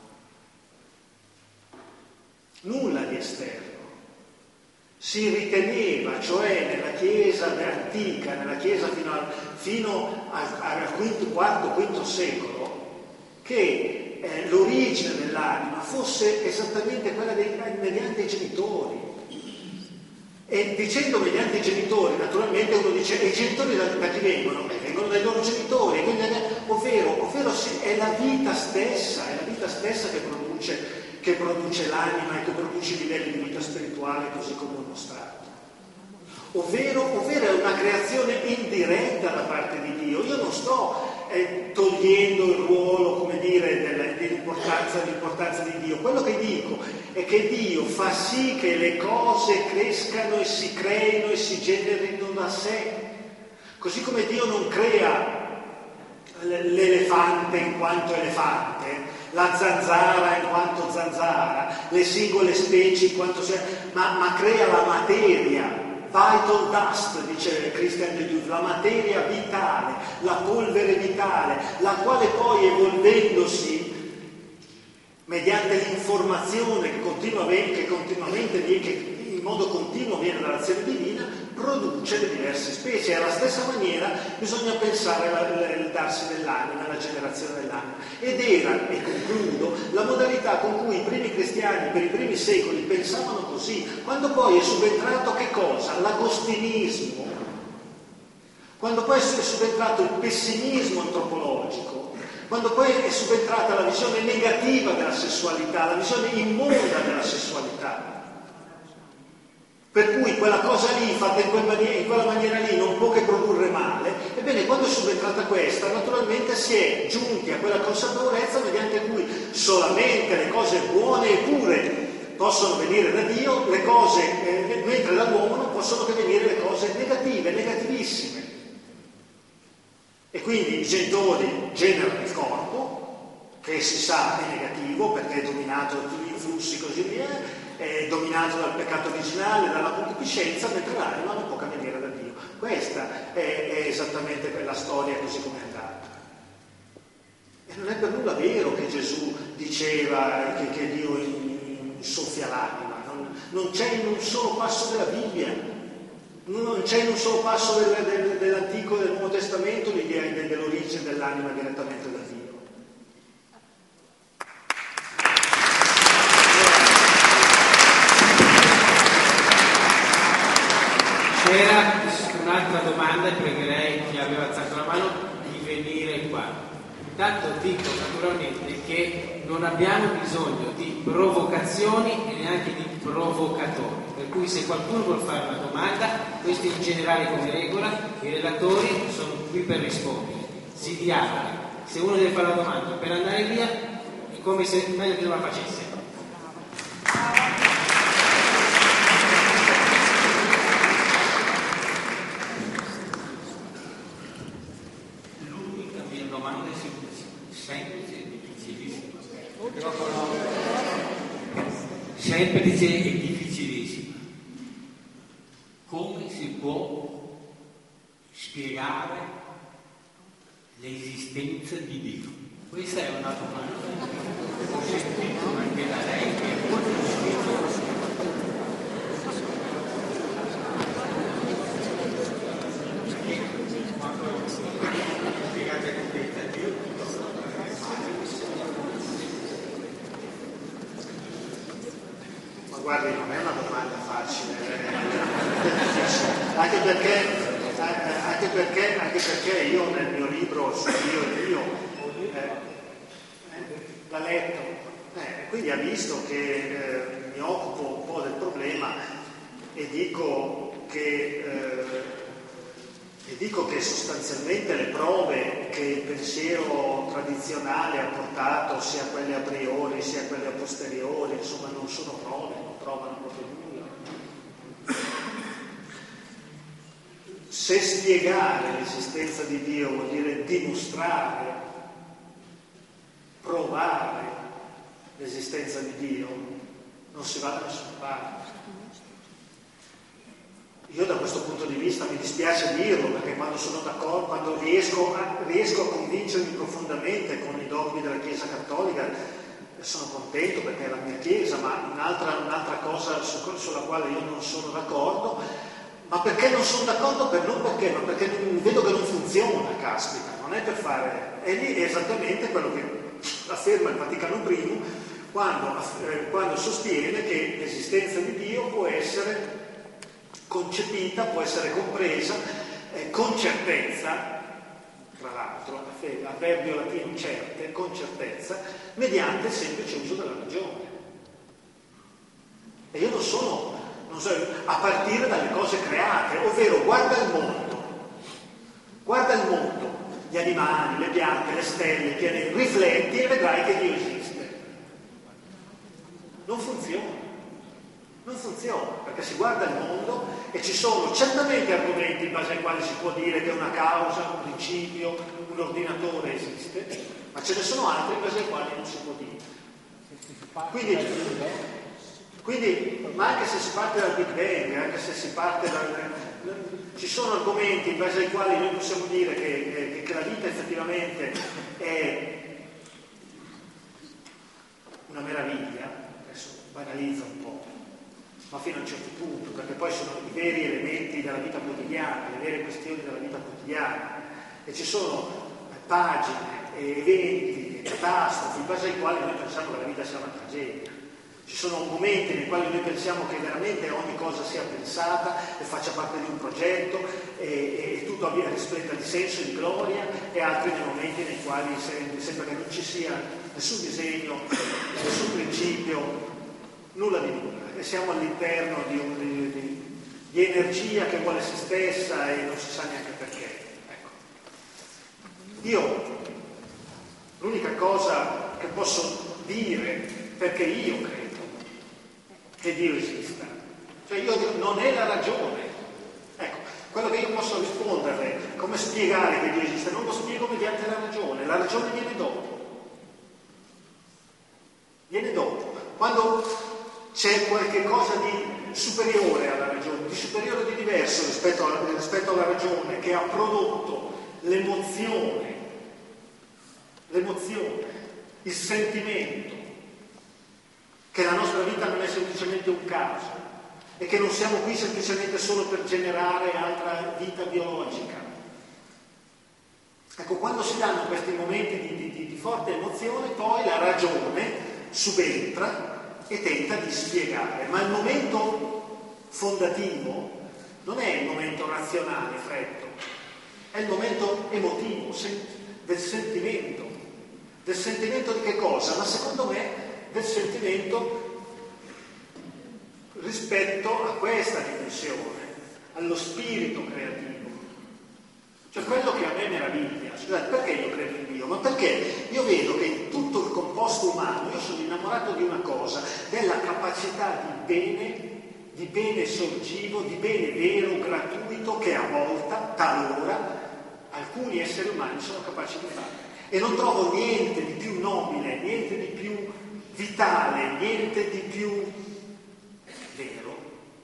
Nulla di esterno. Si riteneva, cioè nella Chiesa antica, nella Chiesa fino al, fino al, al quinto, quarto, quinto secolo, che eh, l'origine dell'anima fosse esattamente quella dei, mediante i genitori. E dicendo mediante i genitori, naturalmente uno dice: e i genitori da, da chi vengono? Beh, vengono dai loro genitori, quindi, ovvero, ovvero è la vita stessa, è la vita stessa che produce che produce l'anima e che produce i livelli di vita spirituale così come ho mostrato. Ovvero, ovvero è una creazione indiretta da parte di Dio. Io non sto eh, togliendo il ruolo, come dire, della, dell'importanza, dell'importanza di Dio. Quello che dico è che Dio fa sì che le cose crescano e si creino e si generino da sé. Così come Dio non crea l'elefante in quanto elefante, la zanzara in quanto zanzara, le singole specie in quanto ma, ma crea la materia, vital dust, dice Christian de Duve, la materia vitale, la polvere vitale, la quale poi evolvendosi mediante l'informazione che, continua, che continuamente che in modo continuo viene dall'azione divina, produce le diverse specie. Alla stessa maniera bisogna pensare al darsi dell'anima, alla generazione dell'anima. Ed era, e concludo, la modalità con cui i primi cristiani per i primi secoli pensavano così. Quando poi è subentrato che cosa? L'agostinismo, quando poi è subentrato il pessimismo antropologico, quando poi è subentrata la visione negativa della sessualità, la visione immonda della sessualità, per cui quella cosa lì, fatta in, quel maniera, in quella maniera lì, non può che produrre male. Ebbene, quando è subentrata questa, naturalmente si è giunti a quella consapevolezza mediante cui solamente le cose buone e pure possono venire da Dio, le cose, eh, mentre dall'uomo non possono che venire le cose negative, negativissime. E quindi i genitori generano il corpo, che si sa è negativo perché è dominato da tutti i flussi così via, è dominato dal peccato originale, dalla concupiscenza, mentre l'anima non può che venire da Dio. Questa è, è esattamente quella storia così come è andata. E non è per nulla vero che Gesù diceva che, che Dio soffia l'anima, non, non c'è in un solo passo della Bibbia, non c'è in un solo passo del, del, dell'Antico e del Nuovo Testamento l'idea dell'origine dell'anima direttamente da Dio. c'era un'altra domanda e pregherei chi aveva alzato la mano di venire qua. Intanto dico naturalmente che non abbiamo bisogno di provocazioni e neanche di provocatori, per cui se qualcuno vuol fare una domanda, questo in generale come regola, i relatori sono qui per rispondere, si dialoga. Se uno deve fare la domanda per andare via è come se meglio che non la facesse. L'unica mia domanda è semplice e difficilissima. Semplice e difficilissima. Come si può spiegare l'esistenza di Dio? Questa è una domanda. Ho sentito anche da lei che è molto difficile. Ma guardi, non è una domanda facile, eh. anche perché Anche perché, anche perché io nel mio libro su Dio e Dio eh, l'ha letto, eh, quindi ha visto che eh, mi occupo un po' del problema e dico che, eh, e dico che sostanzialmente le prove che il pensiero tradizionale ha portato, sia quelle a priori sia quelle a posteriori, insomma non sono prove, non provano proprio nulla. Se spiegare l'esistenza di Dio vuol dire dimostrare, provare l'esistenza di Dio, non si va da nessuna parte. Io da questo punto di vista mi dispiace dirlo, perché quando sono d'accordo, quando riesco a, riesco a convincermi profondamente con i dogmi della Chiesa Cattolica, sono contento perché è la mia Chiesa, ma un'altra, un'altra cosa su, sulla quale io non sono d'accordo. Ma perché non sono d'accordo? Per, non perché, ma perché non, vedo che non funziona, caspita, non è per fare... E lì è esattamente quello che afferma il Vaticano I quando, eh, quando sostiene che l'esistenza di Dio può essere concepita, può essere compresa eh, con certezza, tra l'altro, avverbio latino certe, con certezza, mediante il semplice uso della ragione. E io non sono... Non so, a partire dalle cose create, ovvero guarda il mondo, guarda il mondo, gli animali, le piante, le stelle, i pianeti, rifletti e vedrai che Dio esiste. Non funziona, non funziona, perché si guarda il mondo e ci sono certamente argomenti in base ai quali si può dire che una causa, un principio, un ordinatore esiste, ma ce ne sono altri in base ai quali non si può dire. Quindi... Quindi, ma anche se si parte dal Big Bang, anche se si parte dal... ci sono argomenti in base ai quali noi possiamo dire che, che, che la vita effettivamente è una meraviglia, adesso banalizzo un po', ma fino a un certo punto, perché poi sono i veri elementi della vita quotidiana, le vere questioni della vita quotidiana, e ci sono pagine, eventi, catastrofi in base ai quali noi pensiamo che la vita sia una tragedia. Ci sono momenti nei quali noi pensiamo che veramente ogni cosa sia pensata e faccia parte di un progetto e, e tutto abbia risplenda di senso e di gloria, e altri nei momenti nei quali sembra che non ci sia nessun disegno, nessun principio, nulla di nulla. E siamo all'interno di, un, di, di, di energia che vuole se stessa e non si sa neanche perché. Ecco. Io, l'unica cosa che posso dire, perché io credo che Dio esista, cioè io non è la ragione, ecco, quello che io posso risponderle, come spiegare che Dio esiste, non lo spiego mediante la ragione, la ragione viene dopo, viene dopo, quando c'è qualche cosa di superiore alla ragione, di superiore, di diverso rispetto alla, rispetto alla ragione, che ha prodotto l'emozione, l'emozione, il sentimento, che la nostra vita non è semplicemente un caso e che non siamo qui semplicemente solo per generare altra vita biologica. Ecco, quando si danno questi momenti di, di, di forte emozione, poi la ragione subentra e tenta di spiegare, ma il momento fondativo non è il momento razionale, freddo, è il momento emotivo, del sentimento. Del sentimento di che cosa? Ma secondo me del sentimento rispetto a questa dimensione, allo spirito creativo. Cioè quello che a me meraviglia. Scusate, perché io credo in Dio? Ma perché io vedo che in tutto il composto umano io sono innamorato di una cosa, della capacità di bene, di bene sorgivo, di bene vero, gratuito, che a volta, talora, alcuni esseri umani sono capaci di fare. E non trovo niente di più nobile, niente di più vitale, niente di più vero,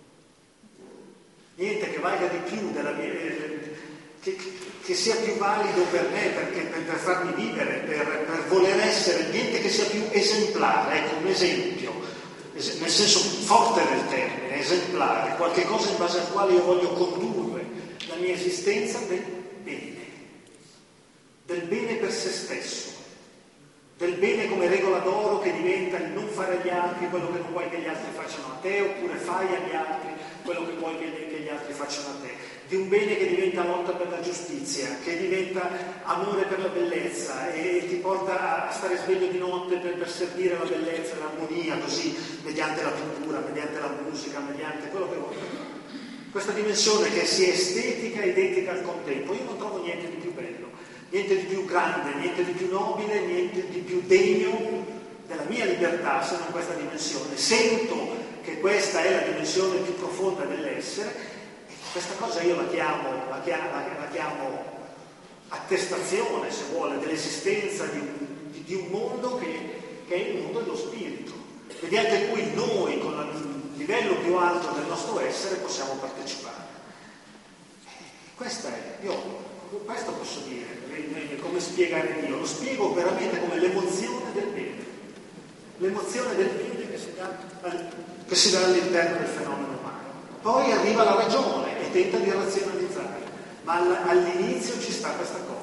niente che valga di più della mia, che, che sia più valido per me, perché, per, per farmi vivere, per, per voler essere, niente che sia più esemplare, ecco, un esempio, nel senso forte del termine, esemplare, qualche cosa in base al quale io voglio condurre la mia esistenza del bene, del bene per se stesso, del bene come regola d'oro che diventa il non fare agli altri quello che non vuoi che gli altri facciano a te, oppure fai agli altri quello che vuoi che, che gli altri facciano a te, di un bene che diventa lotta per la giustizia, che diventa amore per la bellezza e ti porta a stare sveglio di notte per, per servire la bellezza, l'armonia, così, mediante la pittura, mediante la musica, mediante quello che vuoi. Questa dimensione che sia estetica e identica al contempo, io non trovo niente di più bello, niente di più grande, niente di più nobile, niente di più degno della mia libertà se non questa dimensione. Sento che questa è la dimensione più profonda dell'essere e questa cosa io la chiamo, la chiamo, la chiamo attestazione, se vuole, dell'esistenza di, di, di un mondo che, che è il mondo dello spirito, mediante cui noi con il livello più alto del nostro essere possiamo partecipare. Questa è, io questo posso dire, come spiegare Dio, lo spiego veramente come l'emozione del bene, l'emozione del bene che si dà, che si dà all'interno del fenomeno umano. Poi arriva la ragione e tenta di razionalizzare, ma all'inizio ci sta questa cosa.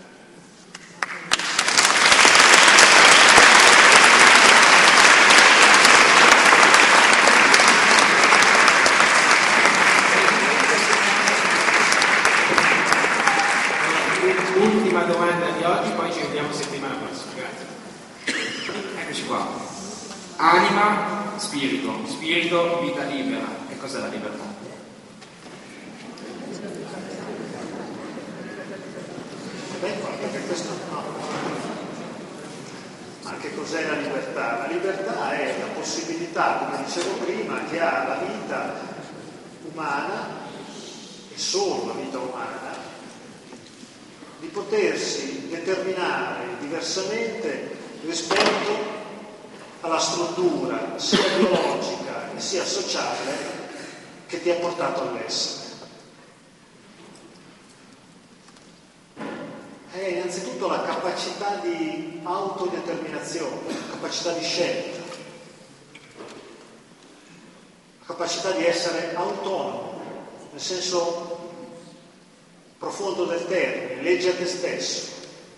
Ultima domanda di oggi, poi ci vediamo settimana prossima. Grazie. Eccoci qua. Anima, spirito, spirito, vita libera. E cos'è la libertà? Beh, perché questo no. Ma che cos'è la libertà? La libertà è la possibilità, come dicevo prima, che ha la vita umana, e solo la vita umana, di potersi determinare diversamente rispetto alla struttura sia biologica e sia sociale che ti ha portato all'essere. È innanzitutto la capacità di autodeterminazione, la capacità di scelta, la capacità di essere autonomo, nel senso profondo del termine, legge a te stesso.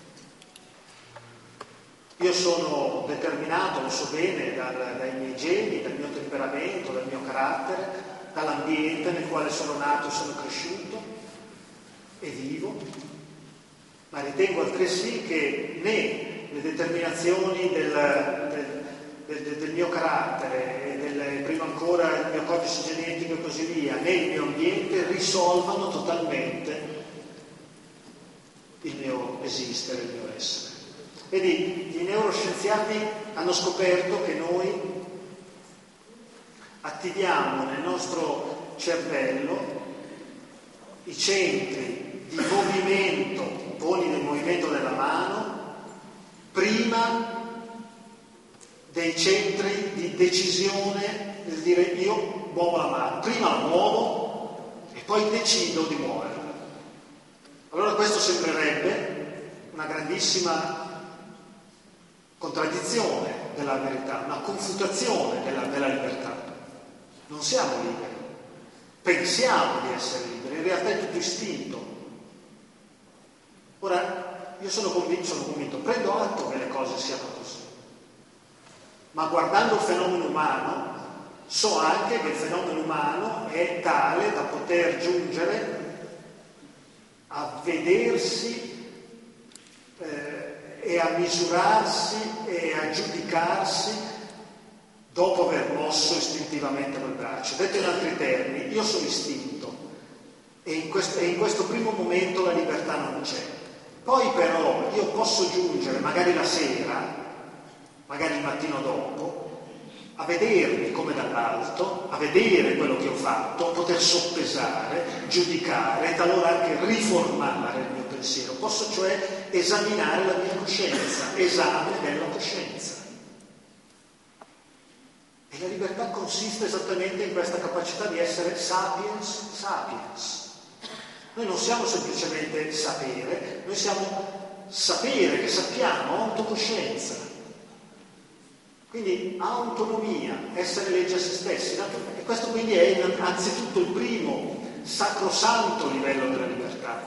Io sono determinato, lo so bene, dal, dai miei geni, dal mio temperamento, dal mio carattere, dall'ambiente nel quale sono nato e sono cresciuto e vivo, ma ritengo altresì che né le determinazioni del, del, del, del mio carattere, del, prima ancora il mio codice genetico e così via, né il mio ambiente risolvano totalmente il mio esistere, il mio essere. Vedi, i neuroscienziati hanno scoperto che noi attiviamo nel nostro cervello i centri di movimento, poli del movimento della mano, prima dei centri di decisione, nel dire io muovo la mano, prima la muovo e poi decido di muoverla. Allora questo sembrerebbe una grandissima contraddizione della verità, una confutazione della, della libertà. Non siamo liberi, pensiamo di essere liberi, in realtà è tutto istinto. Ora, io sono convinto, sono convinto, prendo atto che le cose siano così, ma guardando il fenomeno umano So anche che il fenomeno umano è tale da poter giungere a vedersi eh, e a misurarsi e a giudicarsi dopo aver mosso istintivamente quel braccio. Detto in altri termini, io sono istinto e in, questo, e in questo primo momento la libertà non c'è. Poi però io posso giungere, magari la sera, magari il mattino dopo, a vedermi come dall'alto, a vedere quello che ho fatto, poter soppesare, giudicare e talora anche riformare il mio pensiero. Posso cioè esaminare la mia coscienza, esame della coscienza. E la libertà consiste esattamente in questa capacità di essere sapiens sapiens. Noi non siamo semplicemente sapere, noi siamo sapere che sappiamo, autocoscienza. Quindi autonomia, essere legge a se stessi. E questo quindi è anzitutto il primo sacrosanto livello della libertà,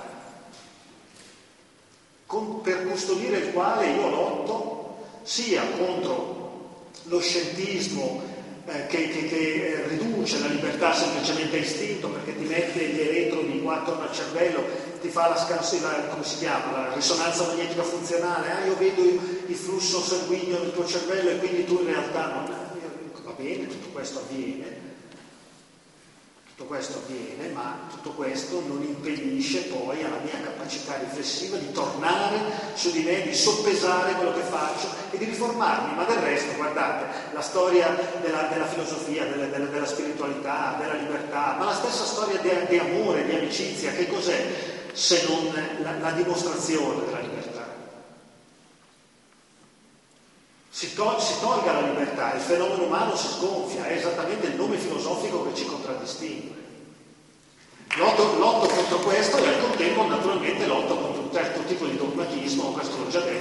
con, per custodire il quale io lotto sia contro lo scientismo eh, che, che, che riduce la libertà semplicemente a istinto, perché ti mette gli elettrodi quattro nel cervello, ti fa la, la, come si chiama, la risonanza magnetica funzionale, ah, io vedo il flusso sanguigno nel tuo cervello e quindi tu in realtà non... Va bene, tutto questo avviene, tutto questo avviene, ma tutto questo non impedisce poi alla mia capacità riflessiva di tornare su di me, di soppesare quello che faccio e di riformarmi. Ma del resto, guardate, la storia della, della filosofia, della, della, della spiritualità, della libertà, ma la stessa storia di, di amore, di amicizia, che cos'è se non la, la dimostrazione della libertà? Si, tol- si tolga la libertà, il fenomeno umano si sgonfia, è esattamente il nome filosofico che ci contraddistingue. Lotto, lotto contro questo e al contempo naturalmente lotto contro un certo tipo di dogmatismo, questo l'ho già detto,